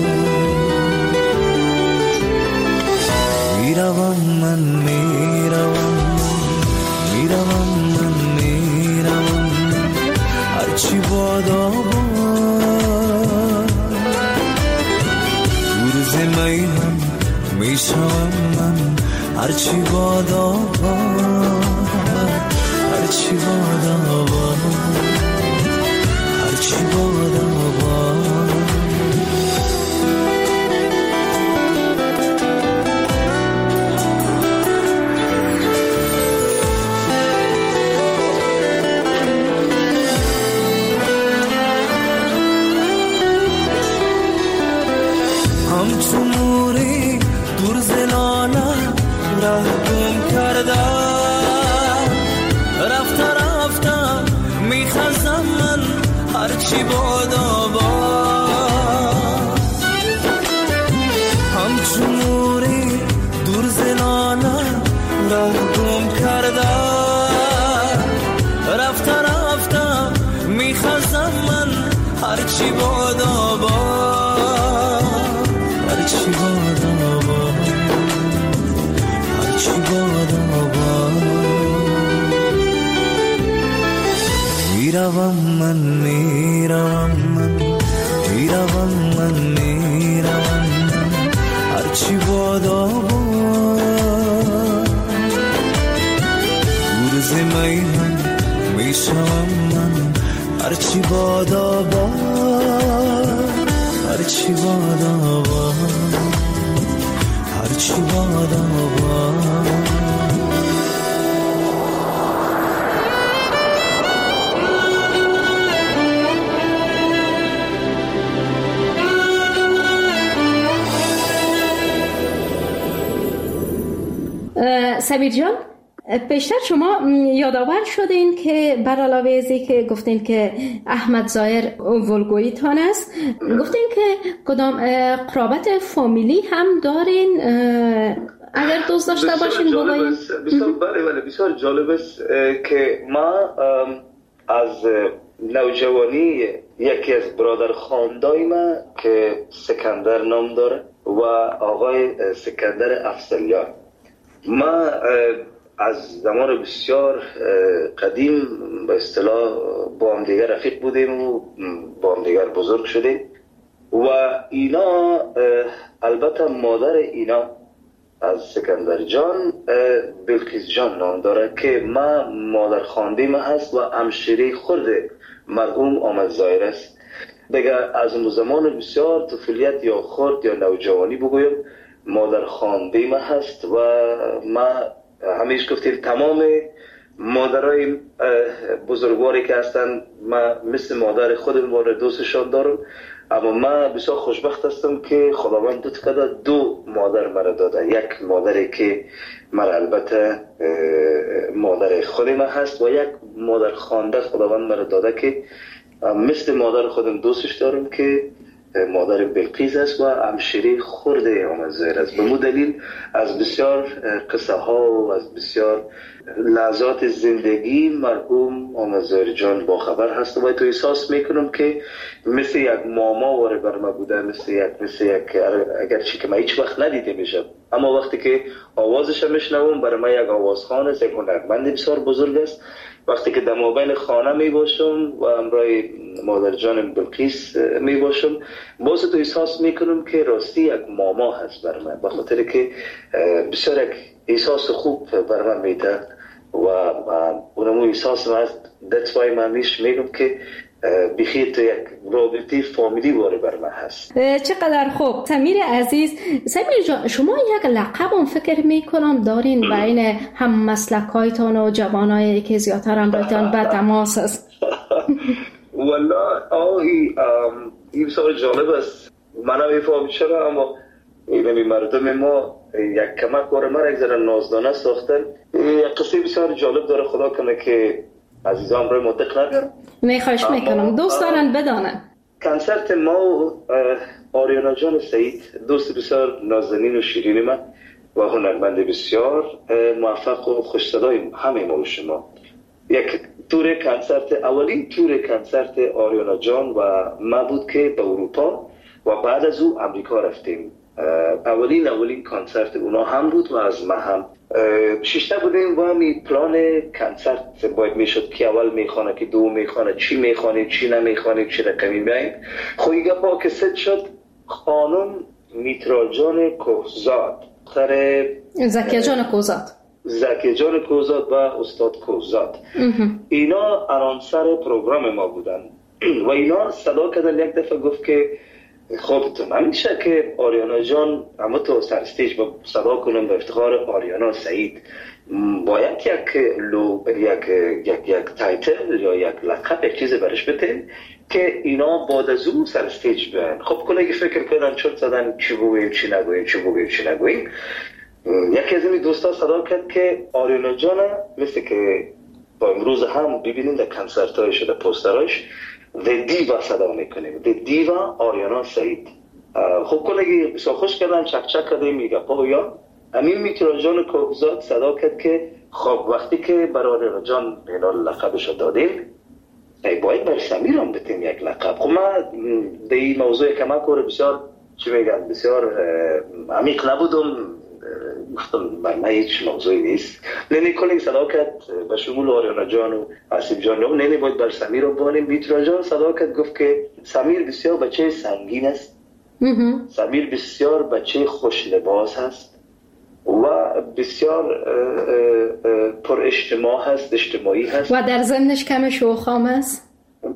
Speaker 4: میروم من میروم، میروم من میروم هرچی بادا با. روز میهم میشم من هرچی بادا با، هرچی بادا با، هرچی بادا با. همچون موری دور زلالم راه گم کردم، رفته رفتم میخزم من هرچی بادا با. همچون موری دور زلالم راه گم کردم، رفته رفتم میخزم من هرچی بادا با، هرچی بادا با، هرچی بادا با. میروم من میروم من میروم من میروم هرچی بادا با. روز میهم میشم من هرچی بادا با، هرچی بادا با، هرچی بادا با.
Speaker 2: سمیر جان، پیشتر شما یادآور شدین که بر علاوه از که گفتین که احمد ظاهر ولگویتان است، گفتین که کدام قرابت فامیلی هم دارین؟ اگر دوست داشته باشین بگوین.
Speaker 3: بله بسیار جالب است که ما از نوجوانی یکی از برادر خاندای ما که سکندر نام داره و آقای سکندر افضلیان، ما از زمان بسیار قدیم به اصطلاح با هم دیگر رفیق بودیم و با هم دیگر بزرگ شدیم و اینا البته مادر اینا از سکندر جان بلقیس جان نام داره که ما مادر خانده ما هست و همشیره خود مرحوم احمد ظاهر است. دیگه از اون زمان بسیار طفولیت یا خرد یا نوجوانی بگویم مادر خانده ما هست و ما همیشه گفتیم تمام مادرای بزرگواری که هستن ما مثل مادر خودم و دوستشان دارم، اما من بسیار خوشبخت هستم که خداوند لطف کرده دو مادر مرا داده. یک مادری که مرا البته مادر خود من هست و یک مادر خانده خداوند مرا داده که مثل مادر خودم دوستش دارم که مادر بلقیس است و همشیره خرد احمد ظاهر است. به مو دلیل از بسیار قصه ها و از بسیار لحظات زندگی مرحوم احمد ظاهر جان با خبر هست و تو احساس میکنم که مثل یک ماما واره بر ما بوده، مثل یک اگرچه که من هیچ وقت ندیده میشم، اما وقتی که آوازش میشنوم برای من یک آوازخوان است، یک هنرمند بسیار بزرگ است. وقتی که در مابین خانه می باشم و همراه مادر جان بلقیس می باشم، باز تو احساس میکنم که راستی یک ماما هست بر من، به خاطر که بسیار یک احساس خوب بر من میده و اونمو احساس من هست. that's why من میگم که بخیر تو یک رابطه فامیلی باره بر من هست.
Speaker 2: چقدر خوب. سمیر عزیز، سمیر جان، شما یک لقب هم فکر میکنم دارین بین هم مسلکایتان و جوانایی که زیادتر هم بایتان به تماس است.
Speaker 3: والله این بسیار جالب است. من هم میفهم چرا، اما این مردم ما یک کمک باره من یک ذره نازدانه ساختن. یک قصه بسیار جالب داره، خدا کنه که عزیزان برای مدق نگرم.
Speaker 2: خواهش میکنم، دوست دارن بدانن.
Speaker 3: کنسرت ما و آریانا جان سعید، دوست بسیار نازنین و شیرین من و هنرمند بسیار موفق و خوش‌صدای همه ما و شما، یک تور کنسرت، اولین تور کنسرت آریانا جان و ما بود که به اروپا و بعد از او امریکا رفتیم. اولین کنسرت اونا هم بود و از ما هم ششته بودیم و همی پلان کنسرت باید میشد که اول میخوانه که دو میخوانه، چی میخوانه چی نمیخوانه، چی رقمی بیاییم. خویی گپا که ست شد، خانم میترا جان کوهزاد،
Speaker 2: زکیه جان کوهزاد و استاد کوهزاد، اینا انانسر پروگرام ما بودن و اینا صدا کردن. یک دفعه گفت که خودتون همیشه که آریانا جان اما تو سر استیج با صدا کنم به افتخار آریانا سعید، باید یک تایتل یا یک لقب، یک چیز برش بتین که اینا بعد از اون سر استیج بیان. خب کلیگی فکر کردن چرت زدن چی بگویم چی نگویم. یکی از این دوستا صدا کرد که آریانا جان مثل که با امروز هم ببینیم در کنسرت های شده پوستراش The Diva صدا میکنیم، The Diva آریانا سعید. خب کلگی بسیار خوش کردن، چک کردیم میگه یا امین میترا جان کوهزاد صدا کرد که خب وقتی که برای آریانا جان اینا لقبش رو دادیم باید برای سمیر هم بتیم یک لقب. خب من در این موضوع کمک کاره بسیار بسیار عمیق نبودم، گفتم من هیچ موضوعی نیست. نینی کلی صدا کرد به شمول آریانا جان و آسیب جان، نینی باید بر سمیر رو بانیم. میترا جان صدا کرد گفت که سمیر بسیار بچه سنگین است، سمیر بسیار بچه خوش لباس هست و بسیار پر اجتماعی هست و در ضمنش کم شوخام است.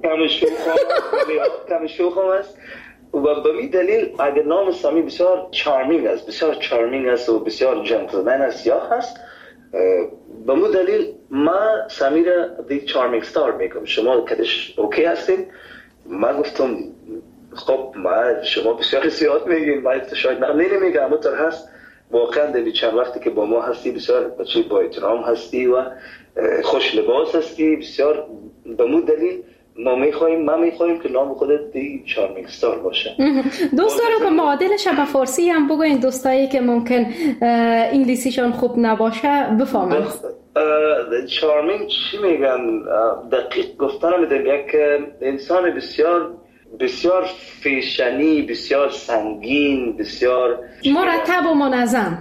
Speaker 3: کم شوخام است و به می دلیل اگر نام سمیر بسیار چارمینگ است و بسیار جنتلمن است یا هست، به مو دلیل من سمیر دی چارمینگ ستار میگم. شما کدش اوکی هستین؟ من گفتم خب شما بسیار زیاد میگین، من شاید نمیگم، اما تر هست واقعا در چند وقتی که با ما هستی بسیار بچه با احترام هستی و خوش لباس هستی بسیار. به مو دلیل ما میخوایم که نام خودت دی چارمینگ ستار باشه.
Speaker 2: دوست دارم که معادلش به فارسی هم بگوین، دوستایی که ممکن انگلیسیشان خوب نباشه بفهمن.
Speaker 3: چارمینگ چی میگن؟ دقیق گفتن میدم یک انسان بسیار فیشنی، بسیار سنگین، بسیار
Speaker 2: مرتب و منظم.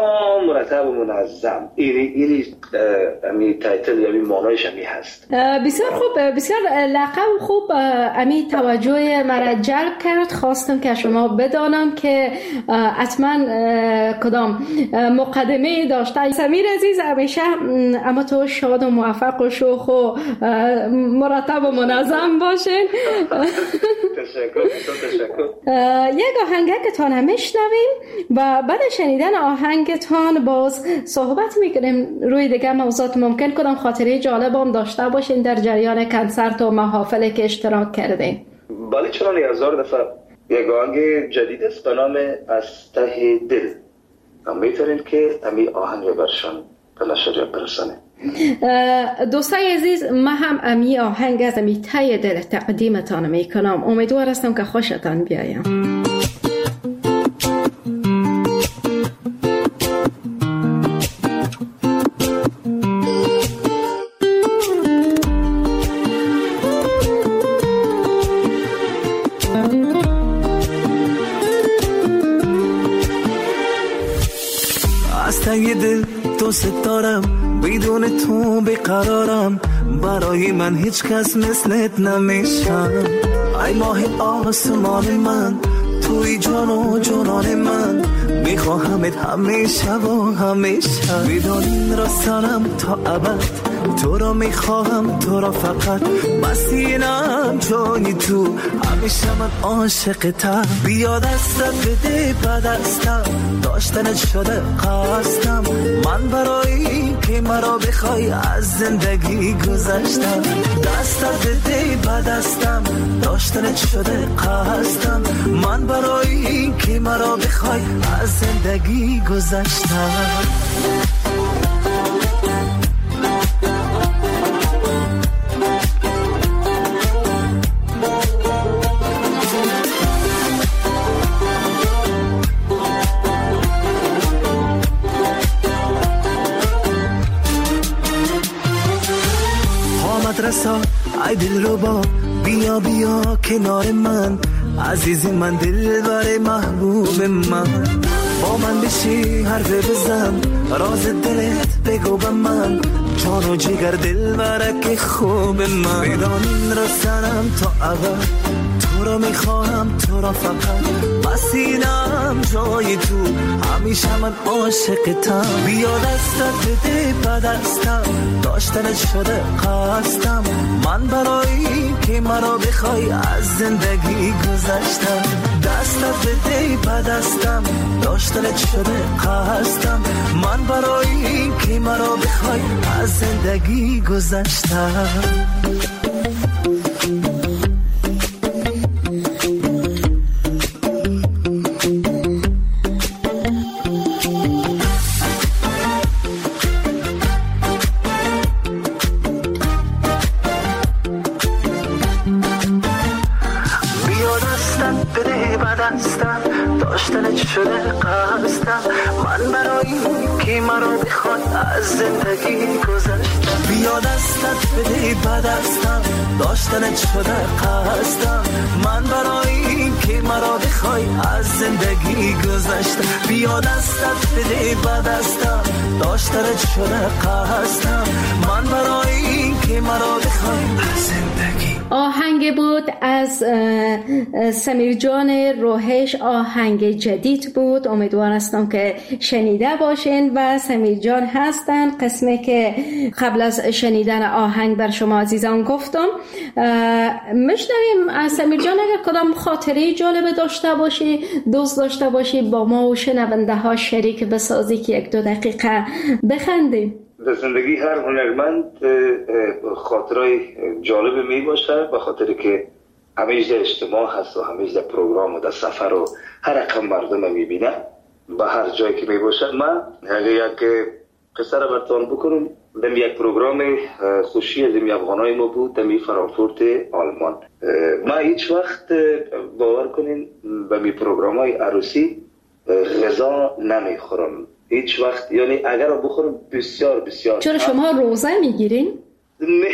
Speaker 3: امی تایتل یا امی مانایش امی هست.
Speaker 2: بسیار خوب، بسیار لقب خوب. امی توجه مرا جلب کرد. خواستم که شما بدانم که حتما کدام مقدمه داشته. سمیر عزیز، همیشه اما تو شاد و موفق و شوخ و مرتب و منظم باشین.
Speaker 3: تشکر.
Speaker 2: یک آهنگتان هم میشنویم و بعد شنیدن آهنگتان باز صحبت میکنیم روی دیگه موضوعات. ممکن کدام خاطره جالب هم داشته باشین در جریان کنسرت و محافلی که اشتراک کردین.
Speaker 3: بله، چرا نه، 1000 دفعه. یک آهنگ جدید است به نام از ته دل. امیدواریم که امی آهنگ برشان به نشریات برسانه.
Speaker 2: دوستای عزیز، من هم امی آهنگ از امی تای دل تقدیمتان میکنم. امیدوار هستم که خوشتان بیایم.
Speaker 4: از تنگ دل دوست دارم، بدون تو بیقرارم، برای من هیچ کس مثلت نمیشم. ای ماه آسمان من، توی جان و جانان من، میخواهمت همیشه و همیشه. بدون راستانم تا ابد، تو را میخواهم، تو را فقط، بسینم جانی تو، همیشه من عاشقتم. بیا دستت بده به دستم، داشتنت شده قصدم، من برای این که مرا بخوای از زندگی گذشتم. دستت بده به دستم، داشتنت شده قصدم، من برای این که مرا بخوای از زندگی گذشتم. مدرسه ای دل رو با، بیا بیا کنار من، عزیز من، دلبر محبوب من. با من بشی حرف بزن، راز دلت بگو به من، جان و جگر دلبرک خوب من. بدانین رسنم تا ابد، تو را میخواهم، تو را فقط، بسینم جای تو، همیشه من عاشقتم. بیا دستت بده به دستم، داشتنت شده قصدم، من برای که مرا بخوای از زندگی گذشتم. دستت بده به دستم، داشتنت شده قصدم، من برای که مرا بخوای از زندگی گذشتم. داشتنت شده قصدم، من برای که مرا بخواد از زندگی گذشتم. بیا دستت بده به دستم، داشتنت شده قصدم، من برای که مرا بخوای از زندگی گذشتم. بیا دستت بده به دستم، داشتنت شده قصدم، من برای که مرا بخوای از زندگی.
Speaker 2: آهنگ بود از سمیر جان روحش، آهنگ جدید بود. امیدوار هستم که شنیده باشین و سمیر جان هستن. قسمی که قبل از شنیدن آهنگ بر شما عزیزان گفتم. میشنویم از سمیر جان، اگر کدام خاطره جالب داشته باشی، دوست داشته باشی، با ما و شنونده ها شریک بسازی که 1-2 دقیقه بخندیم.
Speaker 3: در زندگی هر هنرمند خاطرهای جالب می باشه، به خاطر که همیشه در اجتماع هست و همیشه در پروگرام و در سفر و هر رقم مردم می بینه به هر جایی که می باشه. من یک قصه را براتون بکنم. در یک پروگرام خوشی از این افغانای ما بود در فرانکفورت آلمان. ما هیچ وقت باور کنین به می پروگرام های عروسی غذا نمی خورم هیچ وقت، یعنی اگر رو بخورم بسیار بسیار.
Speaker 2: چرا شما روزه میگیرین؟
Speaker 3: نه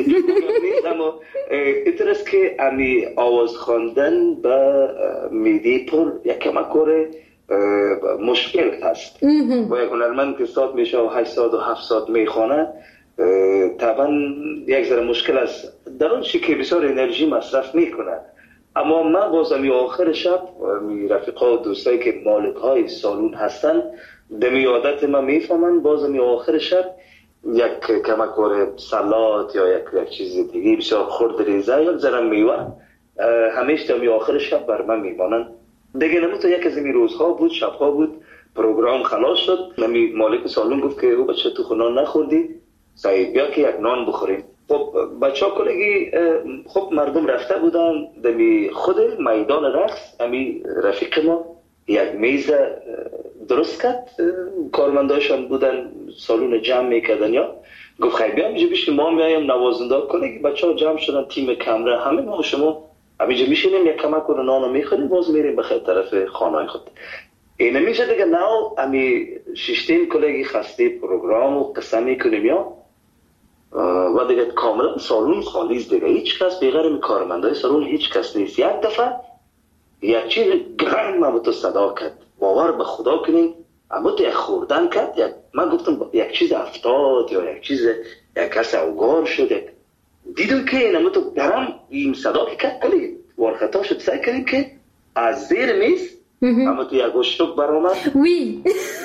Speaker 3: اما اینطور است که امی آواز خواندن به میدی پر یک کمکور مشکل هست و یک هنرمند که ساعت میشه و 8 ساعت و 7 ساعت میخوانه طبعا یک ذره مشکل است، در اون چی که بسیار انرژی مصرف میکنه. اما من باز امی آخر شب می رفیقا و دوستایی که مالک های سالون هستن دمی عادت من میفهمن، باز امی آخر شب یک کمکور سلات یا یک چیز دیگه بسیار خرد ریزه یا زرم میوه همیشه دمی آخر شب بر من میمانن. دیگه نموتا یک از این روزها بود، شبها بود، پروگرام خلاص شد، نمی مالک سالون گفت که او بچه تو خونان نخوردی، سعید بیا که یک نان بخوریم. خب بچه ها کلگی خب مردم رفته بودن دمی خود میدان رقص. امی رفیق ما یک میز درست کرد، کارمنداشان بودن سالون جمع میکردن یا گفت خیلی بیام اینجا بشین، ما میایم نوازنده کنیم. بچه‌ها جمع شدن، تیم کمره، همه ما شما همینجا میشینیم یک کمک کنه نانو میخوریم، باز میریم بخیر طرف خانه خود. اینه میشه دیگه ناو امی ششتین کلگی خسته پروگرام و قصه میکنیم یا و دیگه کاملا سالون خالی است دیگه، هیچ کس بغیر کارمندای سالون هیچ کس نیست. یک دفعه یک چیز گرم ما تو صدا کرد، باور به خدا کنین اما تو یک خوردن کرد، من گفتم یک چیز افتاد یا یک چیز یک کس اوگار شد. دیدم که این اما تو گرم این صدا که کرد کلی ورخطا شد. سعی کردیم که از زیر میز اما تو یک گشتک برآمد،
Speaker 2: وی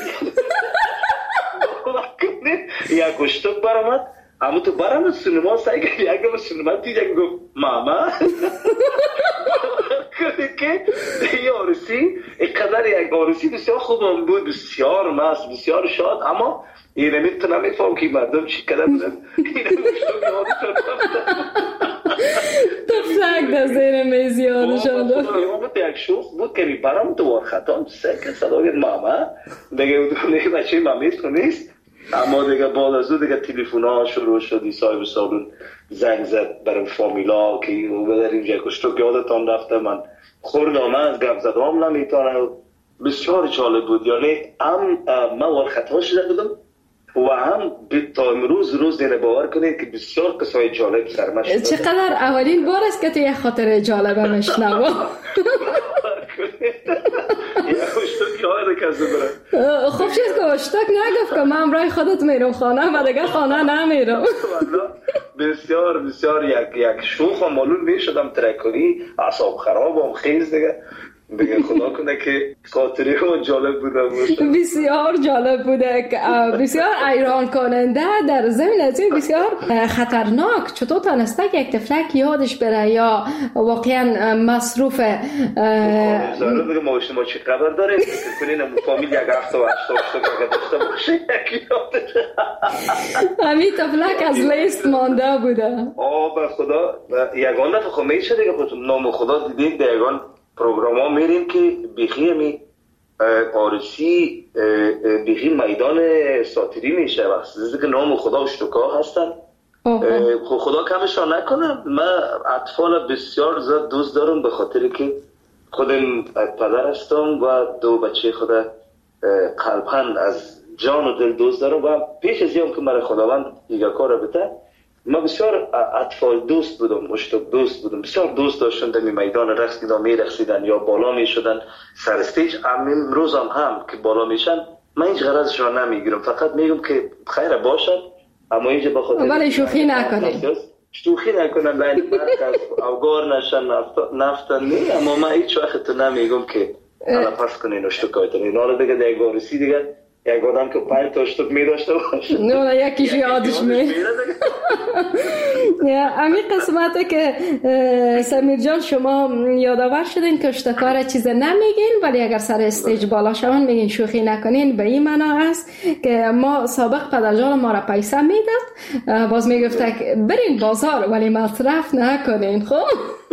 Speaker 3: یک گشتک برآمد اما تو برام سینما سعی کرد یک سینما دیگه گفت ماما که یه آرسی اینقدر یک آرسی بسیار خوب بود، بسیار مست، بسیار شاد. اما اینه میتونم میفهم که مردم چی کده بودن. اینه گوشتو یادشون
Speaker 2: تفلک در زیر میز یادشون داد.
Speaker 3: بود یک شوخ بود که برام دوار خطا سکر صدا گید ماما دیگه اونه بچه مامیت نیست. اما دیگه بعد از اون دیگه تلفن ها شروع شد، صاحب سالون زنگ زد برای فامیلا که او بدر اینجا کشتو که یادتان رفته، من خوردم از گپ زدم نمیتونه. بسیار جالب بود، یعنی هم من ورخطا شده بودم و هم تا امروز روز دیگه باور کنید که بسیار قصای جالب سرمش شده.
Speaker 2: چقدر اولین بار است که تو یک خاطره جالبه مشنوا. خوب شد که اشتاک نگفت که من برای خودت میرم خانه و دیگه خانه نمیرم.
Speaker 3: بسیار بسیار یک شوخ و معلوم میشدم ترکاری، اعصاب خرابم خیز دیگه خدا کنه که خاطره ها جالب بوده باشه.
Speaker 2: بسیار جالب بوده، بسیار ایران کننده، در ضمن از این بسیار خطرناک. چطور تانسته یک تفلک یادش بره یا واقعا مصروف
Speaker 3: زاره دیگه ما چی خبر داریم که کنین فامیل یک هفته و 8 که داشته باشه یکی یادش
Speaker 2: همین تفلک از لیست مانده بوده.
Speaker 3: به خدا یگان دفعه خب میشه دیگه نام خدا دیدید در یگان پروگرام ها میریم که بیخی همی پارسی بیخی میدان ساتری میشه وقتی که نام خدا اشتکا هستن. خدا کمشان نکنم. من اطفال بسیار زیاد دوست دارم به خاطر که خودم پدر هستم و 2 بچه خدا قلباً از جان و دل دوست دارم و پیش از اینکه مرا خداوند یک کار بده ما بسیار اطفال دوست بودم، اشتک دوست بودم، بسیار دوست داشتم در میدان رقص اینا میرقصیدن یا بالا میشدن سر استیج. امروز هم که بالا میشن من هیچ غرضشون نمیگیرم، فقط میگم که خیر باشد اما اینجا بخاطر
Speaker 2: ولی شوخی نکنید،
Speaker 3: شوخی نکنن لین مرکز اوگار نشن نفتن نی. اما من هیچ وقت تو نمیگم که حالا پس کنین اشتکایتون این حالا دیگه دیگه گارسی دیگه یک آدم که 5 تا اشتک می داشته باشه
Speaker 2: نه یکیش یادش می همین قسمته که سمیر جان شما یادآور شدین که اشتکار چیز نمیگین ولی اگر سر استیج بالا شون میگین شوخی نکنین. به این معنا است که ما سابق پدرجان ما را پیسه میداد، باز میگفته برین بازار ولی مصرف نکنین. خب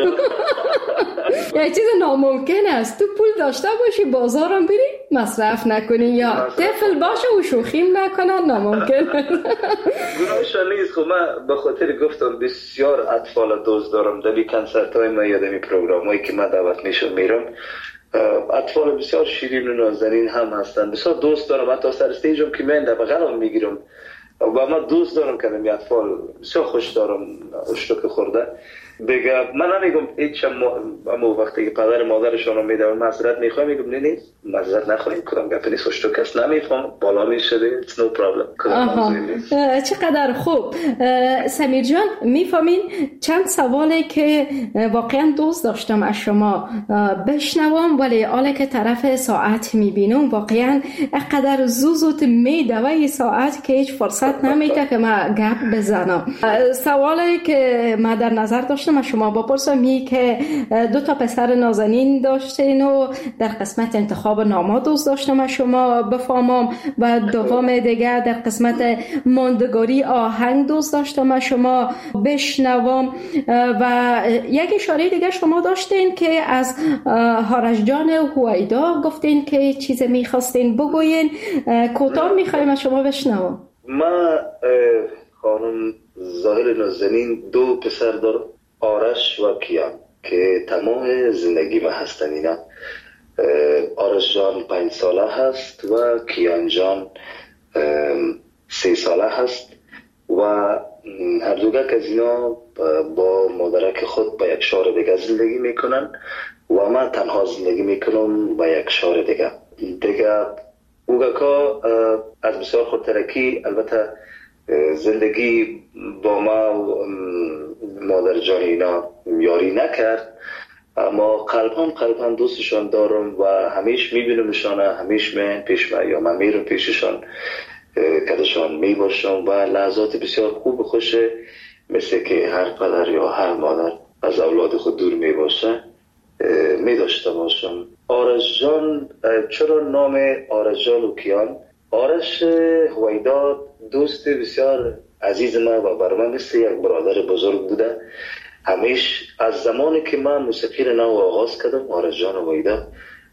Speaker 2: یک چیز ناممکن است تو پول داشته باشی بازارم بری مصرف نکنی یا طفل باشه و شوخی نکنن، ناممکن.
Speaker 3: گناهشان نیست. خب من به خاطر گفتم بسیار اطفال دوست دارم. در کنسرت های ما یا در پروگرام هایی که من دعوت میشم میرم، اطفال بسیار شیرین و نازنین هم هستن، بسیار دوست دارم. حتی سر استیجم که من در بغلم میگیرم و من دوست دارم که این اطفال بسیار خوش دارم اشتک خورده دیگه. من نمیگم هیچ اما وقتی که پدر مادرشون میده معذرت میخوام میگم نه معذرت نخواهیم کدام گپ نیست، اشتک است نمیفهم بالا میشه it's no problem.
Speaker 2: چقدر خوب. سمیر جان میفهمین چند سوالی که واقعا دوست داشتم از شما بشنوم ولی حالا که طرف ساعت میبینم واقعا اقدر زوزوت میدوه ساعت که هیچ فرصت نمیده که من گپ بزنم. سوالی که من در نظر داشتم از شما بپرسم می که 2 تا پسر نازنین داشتین و در قسمت انتخاب نام‌ها دوست داشتم از شما بفهمم و دوم دیگه در قسمت ماندگاری آهنگ دوست داشتم از شما بشنوم و یک اشاره دیگه شما داشتین که از هارش جان هویدا گفتین که چیز میخواستین بگوین، کوتاه میخوایم از شما بشنوم.
Speaker 3: ما خانم زاهر نازنین 2 پسر دارم، آرش و کیان که تمام زندگی ما هستن. اینا آرش جان 5 ساله هست و کیان جان 3 ساله هست و هر دوگه از اینا با مادرک خود به یک شهر دیگه زندگی میکنن و من تنها زندگی میکنم به یک شهر دیگه. اوگاکا از بسیار خود ترکی، البته زندگی با ما و مادر جان اینا یاری نکرد، اما قلبان دوستشان دارم و همیش میبینمشان، همیش من پیش من یا من میرم پیششان کدشان میباشم و لحظات بسیار خوب خوشه مثل که هر پدر یا هر مادر از اولاد خود دور میباشه میداشته باشم. آرش جان، چرا نام آرش جان و کیان؟ آرش هویدا دوست بسیار عزیز ما و بر من مثل یک برادر بزرگ بوده. همیش از زمانی که من موسیقی رو نو آغاز کردم، آرش جان هویدا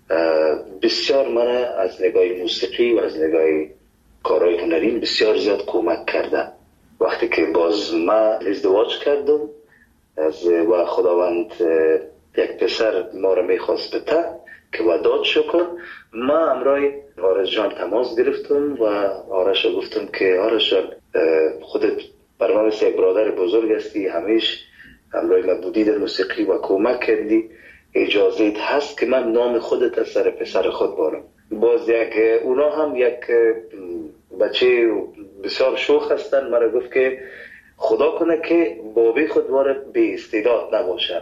Speaker 3: بسیار من از نگاه موسیقی و از نگاه کارهای هنریم بسیار زیاد کمک کرده. وقتی که باز من ازدواج کردم و خداوند یک پسر ما رو میخواست بته که وداد شکر، ما امرای آرش جان تماس گرفتم و آرش گفتم که آرش جان خودت برای من مثل یک برادر بزرگ هستی، همیش امرای من بودی در موسیقی و کمک کردی، اجازه هست که من نام خودت از سر پسر خود بارم. باز اونا هم یک بچه بسیار شوخ هستن، مرا گفت که خدا کنه که بابی خود وارد به استعداد نباشد.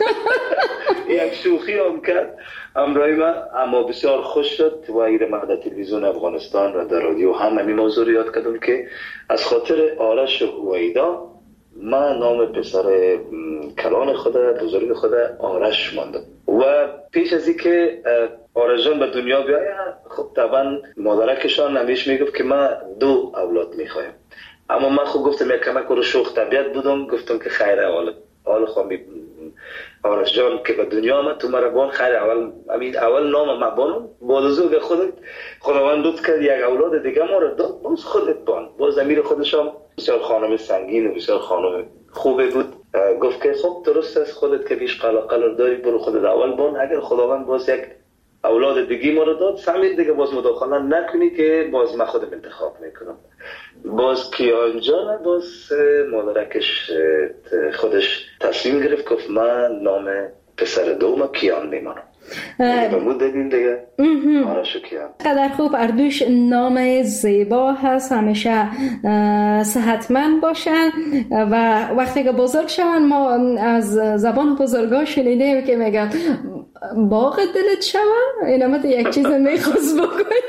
Speaker 3: یک شوخی هم کرد امرای من، اما بسیار خوش شد و ایره من در تلویزیون افغانستان و در رادیو هم همین موضوع یاد کردم که از خاطر آرش هویدا من نام پسر کلان خود بزرگ خود آرش ماندم. و پیش از این که آرش جان به دنیا بیاید، خب طبعا مادرکشان همیش میگفت که من 2 اولاد میخوایم، اما من خب گفتم یک کمک رو شوخ طبیعت بودم، گفتم که خیر اول خواهم آرش جان که به دنیا آمد تو مرا بان، خیر اول نام ما بانم، بعد به خداوند لطف کرد یک اولاد دیگه ما رو داد، باز خودت بان. باز امیر خودشم بسیار خانم سنگین و بسیار خانم خوبه بود، گفت که خب درست است خودت که بیش قلق داری، برو خودت اول بان، اگر خداوند باز یک اولاد دیگه ما رو داد سمیر دیگه باز مداخله نکنی که باز من خودم انتخاب میکنم. باز کیان جان باز مادرکش خودش تصمیم گرفت گفت من نام پسر دوم کیان میمانم. بمود دیدین دیگه آرش و کیان.
Speaker 2: قدر خوب، اردوش نام زیبا هست، همیشه صحتمند باشن و وقتی که بزرگ شون ما از زبان بزرگا شنیدیم که میگن باغ دلت شون، اینم یک چیز میخواست بکنم.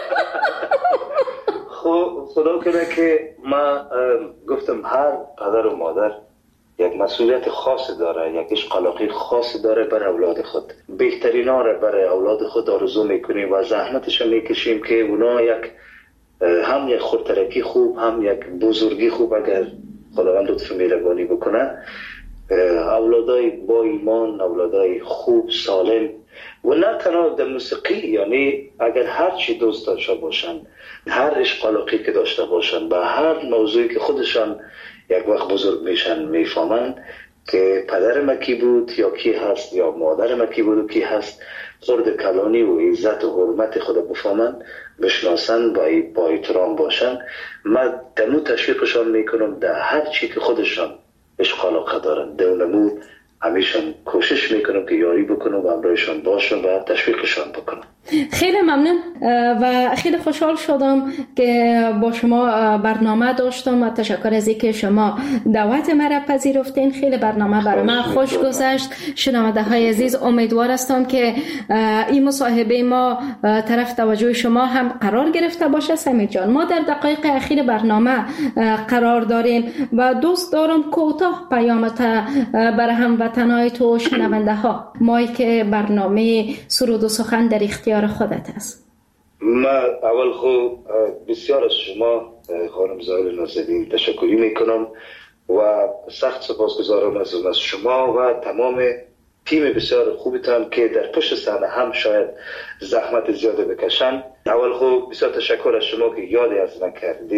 Speaker 3: خدا کنه که ما گفتم هر پدر و مادر یک مسئولیت خاص داره، یک عشق علاقه خاص داره بر اولاد خود. بهترین ها را برای اولاد خود آرزو میکنیم و زحمتش میکشیم که اونا هم یک خودترکی خوب، هم یک بزرگی خوب اگر خداوند لطف مهربانی بکنه، اولادای با ایمان، اولادای خوب سالم و نه تنها در موسیقی، یعنی اگر هر چی دوست داشته باشن، هر عشق علاقه که داشته باشن به هر موضوعی که خودشان یک وقت بزرگ میشن میفهمن که پدر ما کی بود یا کی هست یا مادر ما کی بود و کی هست، خرد کلانی و عزت و حرمت خود بفهمن، بشناسن، با احترام باشن. من دمو تشویقشان میکنم در هر چی که خودشان عشق علاقه دارن، دونمو همیشه کوشش میکنم که یاری بکنم و همراهشان باشم و تشویقشان بکنم.
Speaker 2: خیلی ممنون و خیلی خوشحال شدم که با شما برنامه داشتم و تشکر از اینکه شما دعوت مرا پذیرفتین. خیلی برنامه برای من خوش گذشت. شنونده های عزیز، امیدوار هستم که این مصاحبه ما طرف توجه شما هم قرار گرفته باشه. سمیر جان، ما در دقایق اخیر برنامه قرار داریم و دوست دارم کوتاه پیامت برای هموطنهای تو شنونده ها. مایک برنامه سرود و سخن در اختیار خودت است.
Speaker 3: من اول خوب بسیار از شما خانم زاهر نازنین تشکری میکنم و سخت سپاسگزارم از شما و تمام تیم بسیار خوبتان که در پشت صحنه هم شاید زحمت زیاده بکشن. اول خوب بسیار تشکر از شما که یادی از من کردین،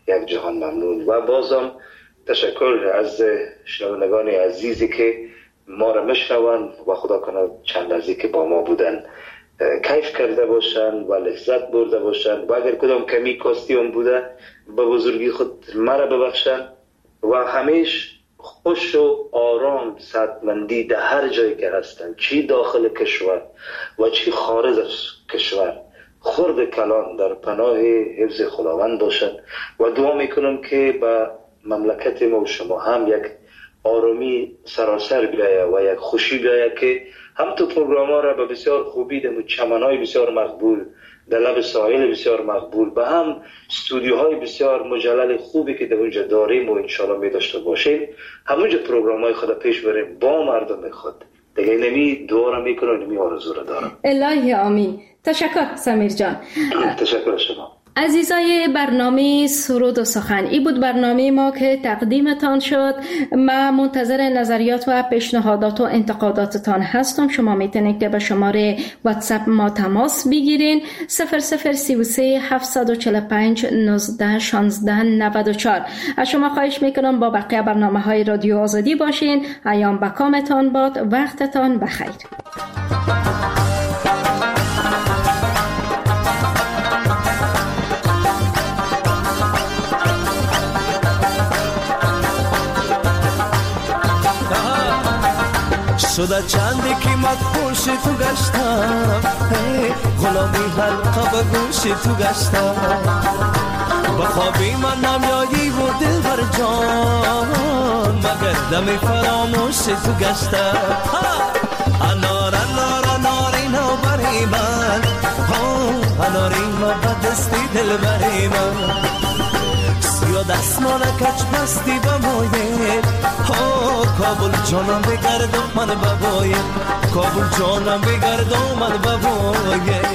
Speaker 3: یک جهان ممنون. و بازم تشکر از شنوندگان عزیزی که ما را میشنوند و خدا کنه چند لحظه که با ما بودن کیف کرده باشن و لذت برده باشن و اگر کدام کمی کاستی هم بوده به بزرگی خود مرا ببخشن و همیش خوش و آرام سعادتمندی در هر جایی که هستن، چی داخل کشور و چی خارج از کشور، خرد کلان در پناه حفظ خداوند باشن و دعا میکنم که به مملکت ما و شما هم یک آرامی سراسر بیایه و یک خوشی بیایه که هم تو پروگرام ها را به بسیار خوبی در چمنهای بسیار مقبول، در لب ساحل بسیار مقبول، به هم استودیوهای بسیار مجلل خوبی که در اونجا داریم و انشاءالله می داشته باشیم، همونجا پروگرام های خود پیش بریم با مردم خود. دیگه نمی دعا را میکنم، نمی آرزو را دارم.
Speaker 2: الهی آمین. تشکر سمیر جان.
Speaker 3: تشکر شما.
Speaker 2: عزیزای برنامه سرود و سخن، این بود برنامه ما که تقدیمتان شد. ما منتظر نظریات و پیشنهادات و انتقاداتتان هستم. شما میتونید که به شماره واتساپ ما تماس بگیرین 0033 745 19 16 94. از شما خواهش میکنم با بقیه برنامه های رادیو آزادی باشین. ایام بکامتان باد، وقتتان بخیر.
Speaker 4: شده چندی که مدهوش تو گشتم، غلامی حلقه به گوش تو گشتم، به خوابی من نمیایی و دل بر جان، مگر دم فراموش تو گشتم. انار انار اناری نو بری من، اناری ما بدستی دل بری من، سیا دستمان کچ بستی به مایه، کابل جانم بگردم من ببایه، کابل جانم بگردم من ببایه.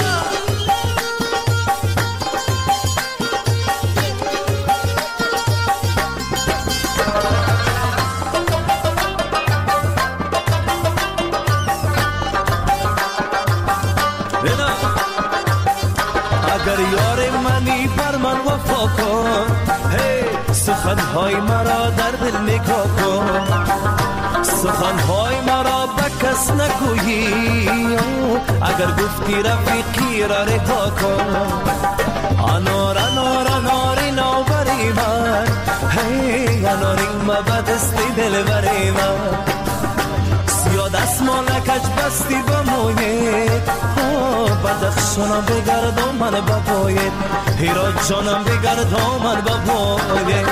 Speaker 4: اگر یار منی بر من وفا کن، سخنهای مرا در دل نگاه کن، سخنهای مرا به کس نگویی، اگر گفتی رفیقی را رها کن. انار انار اناری نو بری من، اناری ما بدستی دل بری من، سیا دستمان کج بستی به مویه، بدخشانم بگردم من ببایه، هیرات جانم بگردم من ببایه.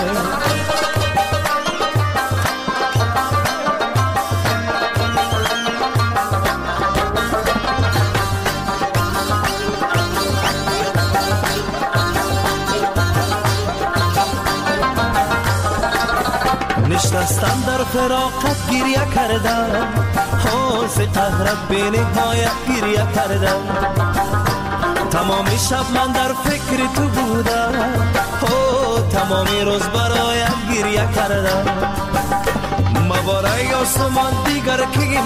Speaker 4: نشستم در فراقت گریه کردم، ز قهرت بی نهایت گریه کردم، تمام شب من در فکر تو بودم، تمامی روز برایت گریه کردم، مبارای آسمان دیگر که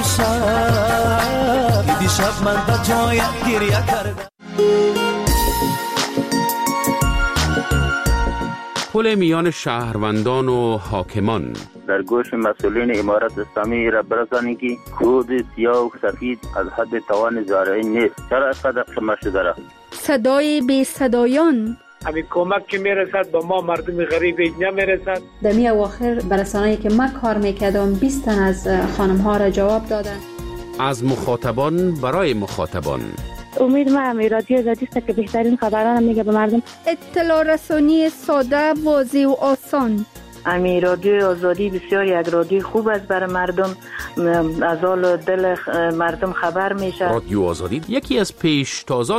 Speaker 4: امشب دیشب من به جایت گریه کردم.
Speaker 5: پل میان شهروندان و حاکمان
Speaker 6: در گوش مسئولین امارت اسلامی را برسانی که کود سیاه و سفید از حد توان زارعی نیست. چرا اینقدر خمه شده را؟
Speaker 7: صدای بی صدایان،
Speaker 8: همین کمک که میرسد با ما مردم غریب نمیرسد.
Speaker 9: در می اواخر برسانه‌ای که من کار میکردم 20 تن از خانم ها را جواب دادن.
Speaker 5: از مخاطبان برای مخاطبان.
Speaker 10: امید ما رادیو آزادی است که بهترین خبران میگه به مردم.
Speaker 7: اطلاع رسانی ساده، واضح و آسان.
Speaker 11: امی رادیو آزادی بسیار یک رادیو خوب است برای مردم، از حال دل مردم خبر میشه.
Speaker 5: رادیو آزادی یکی از پیشتازان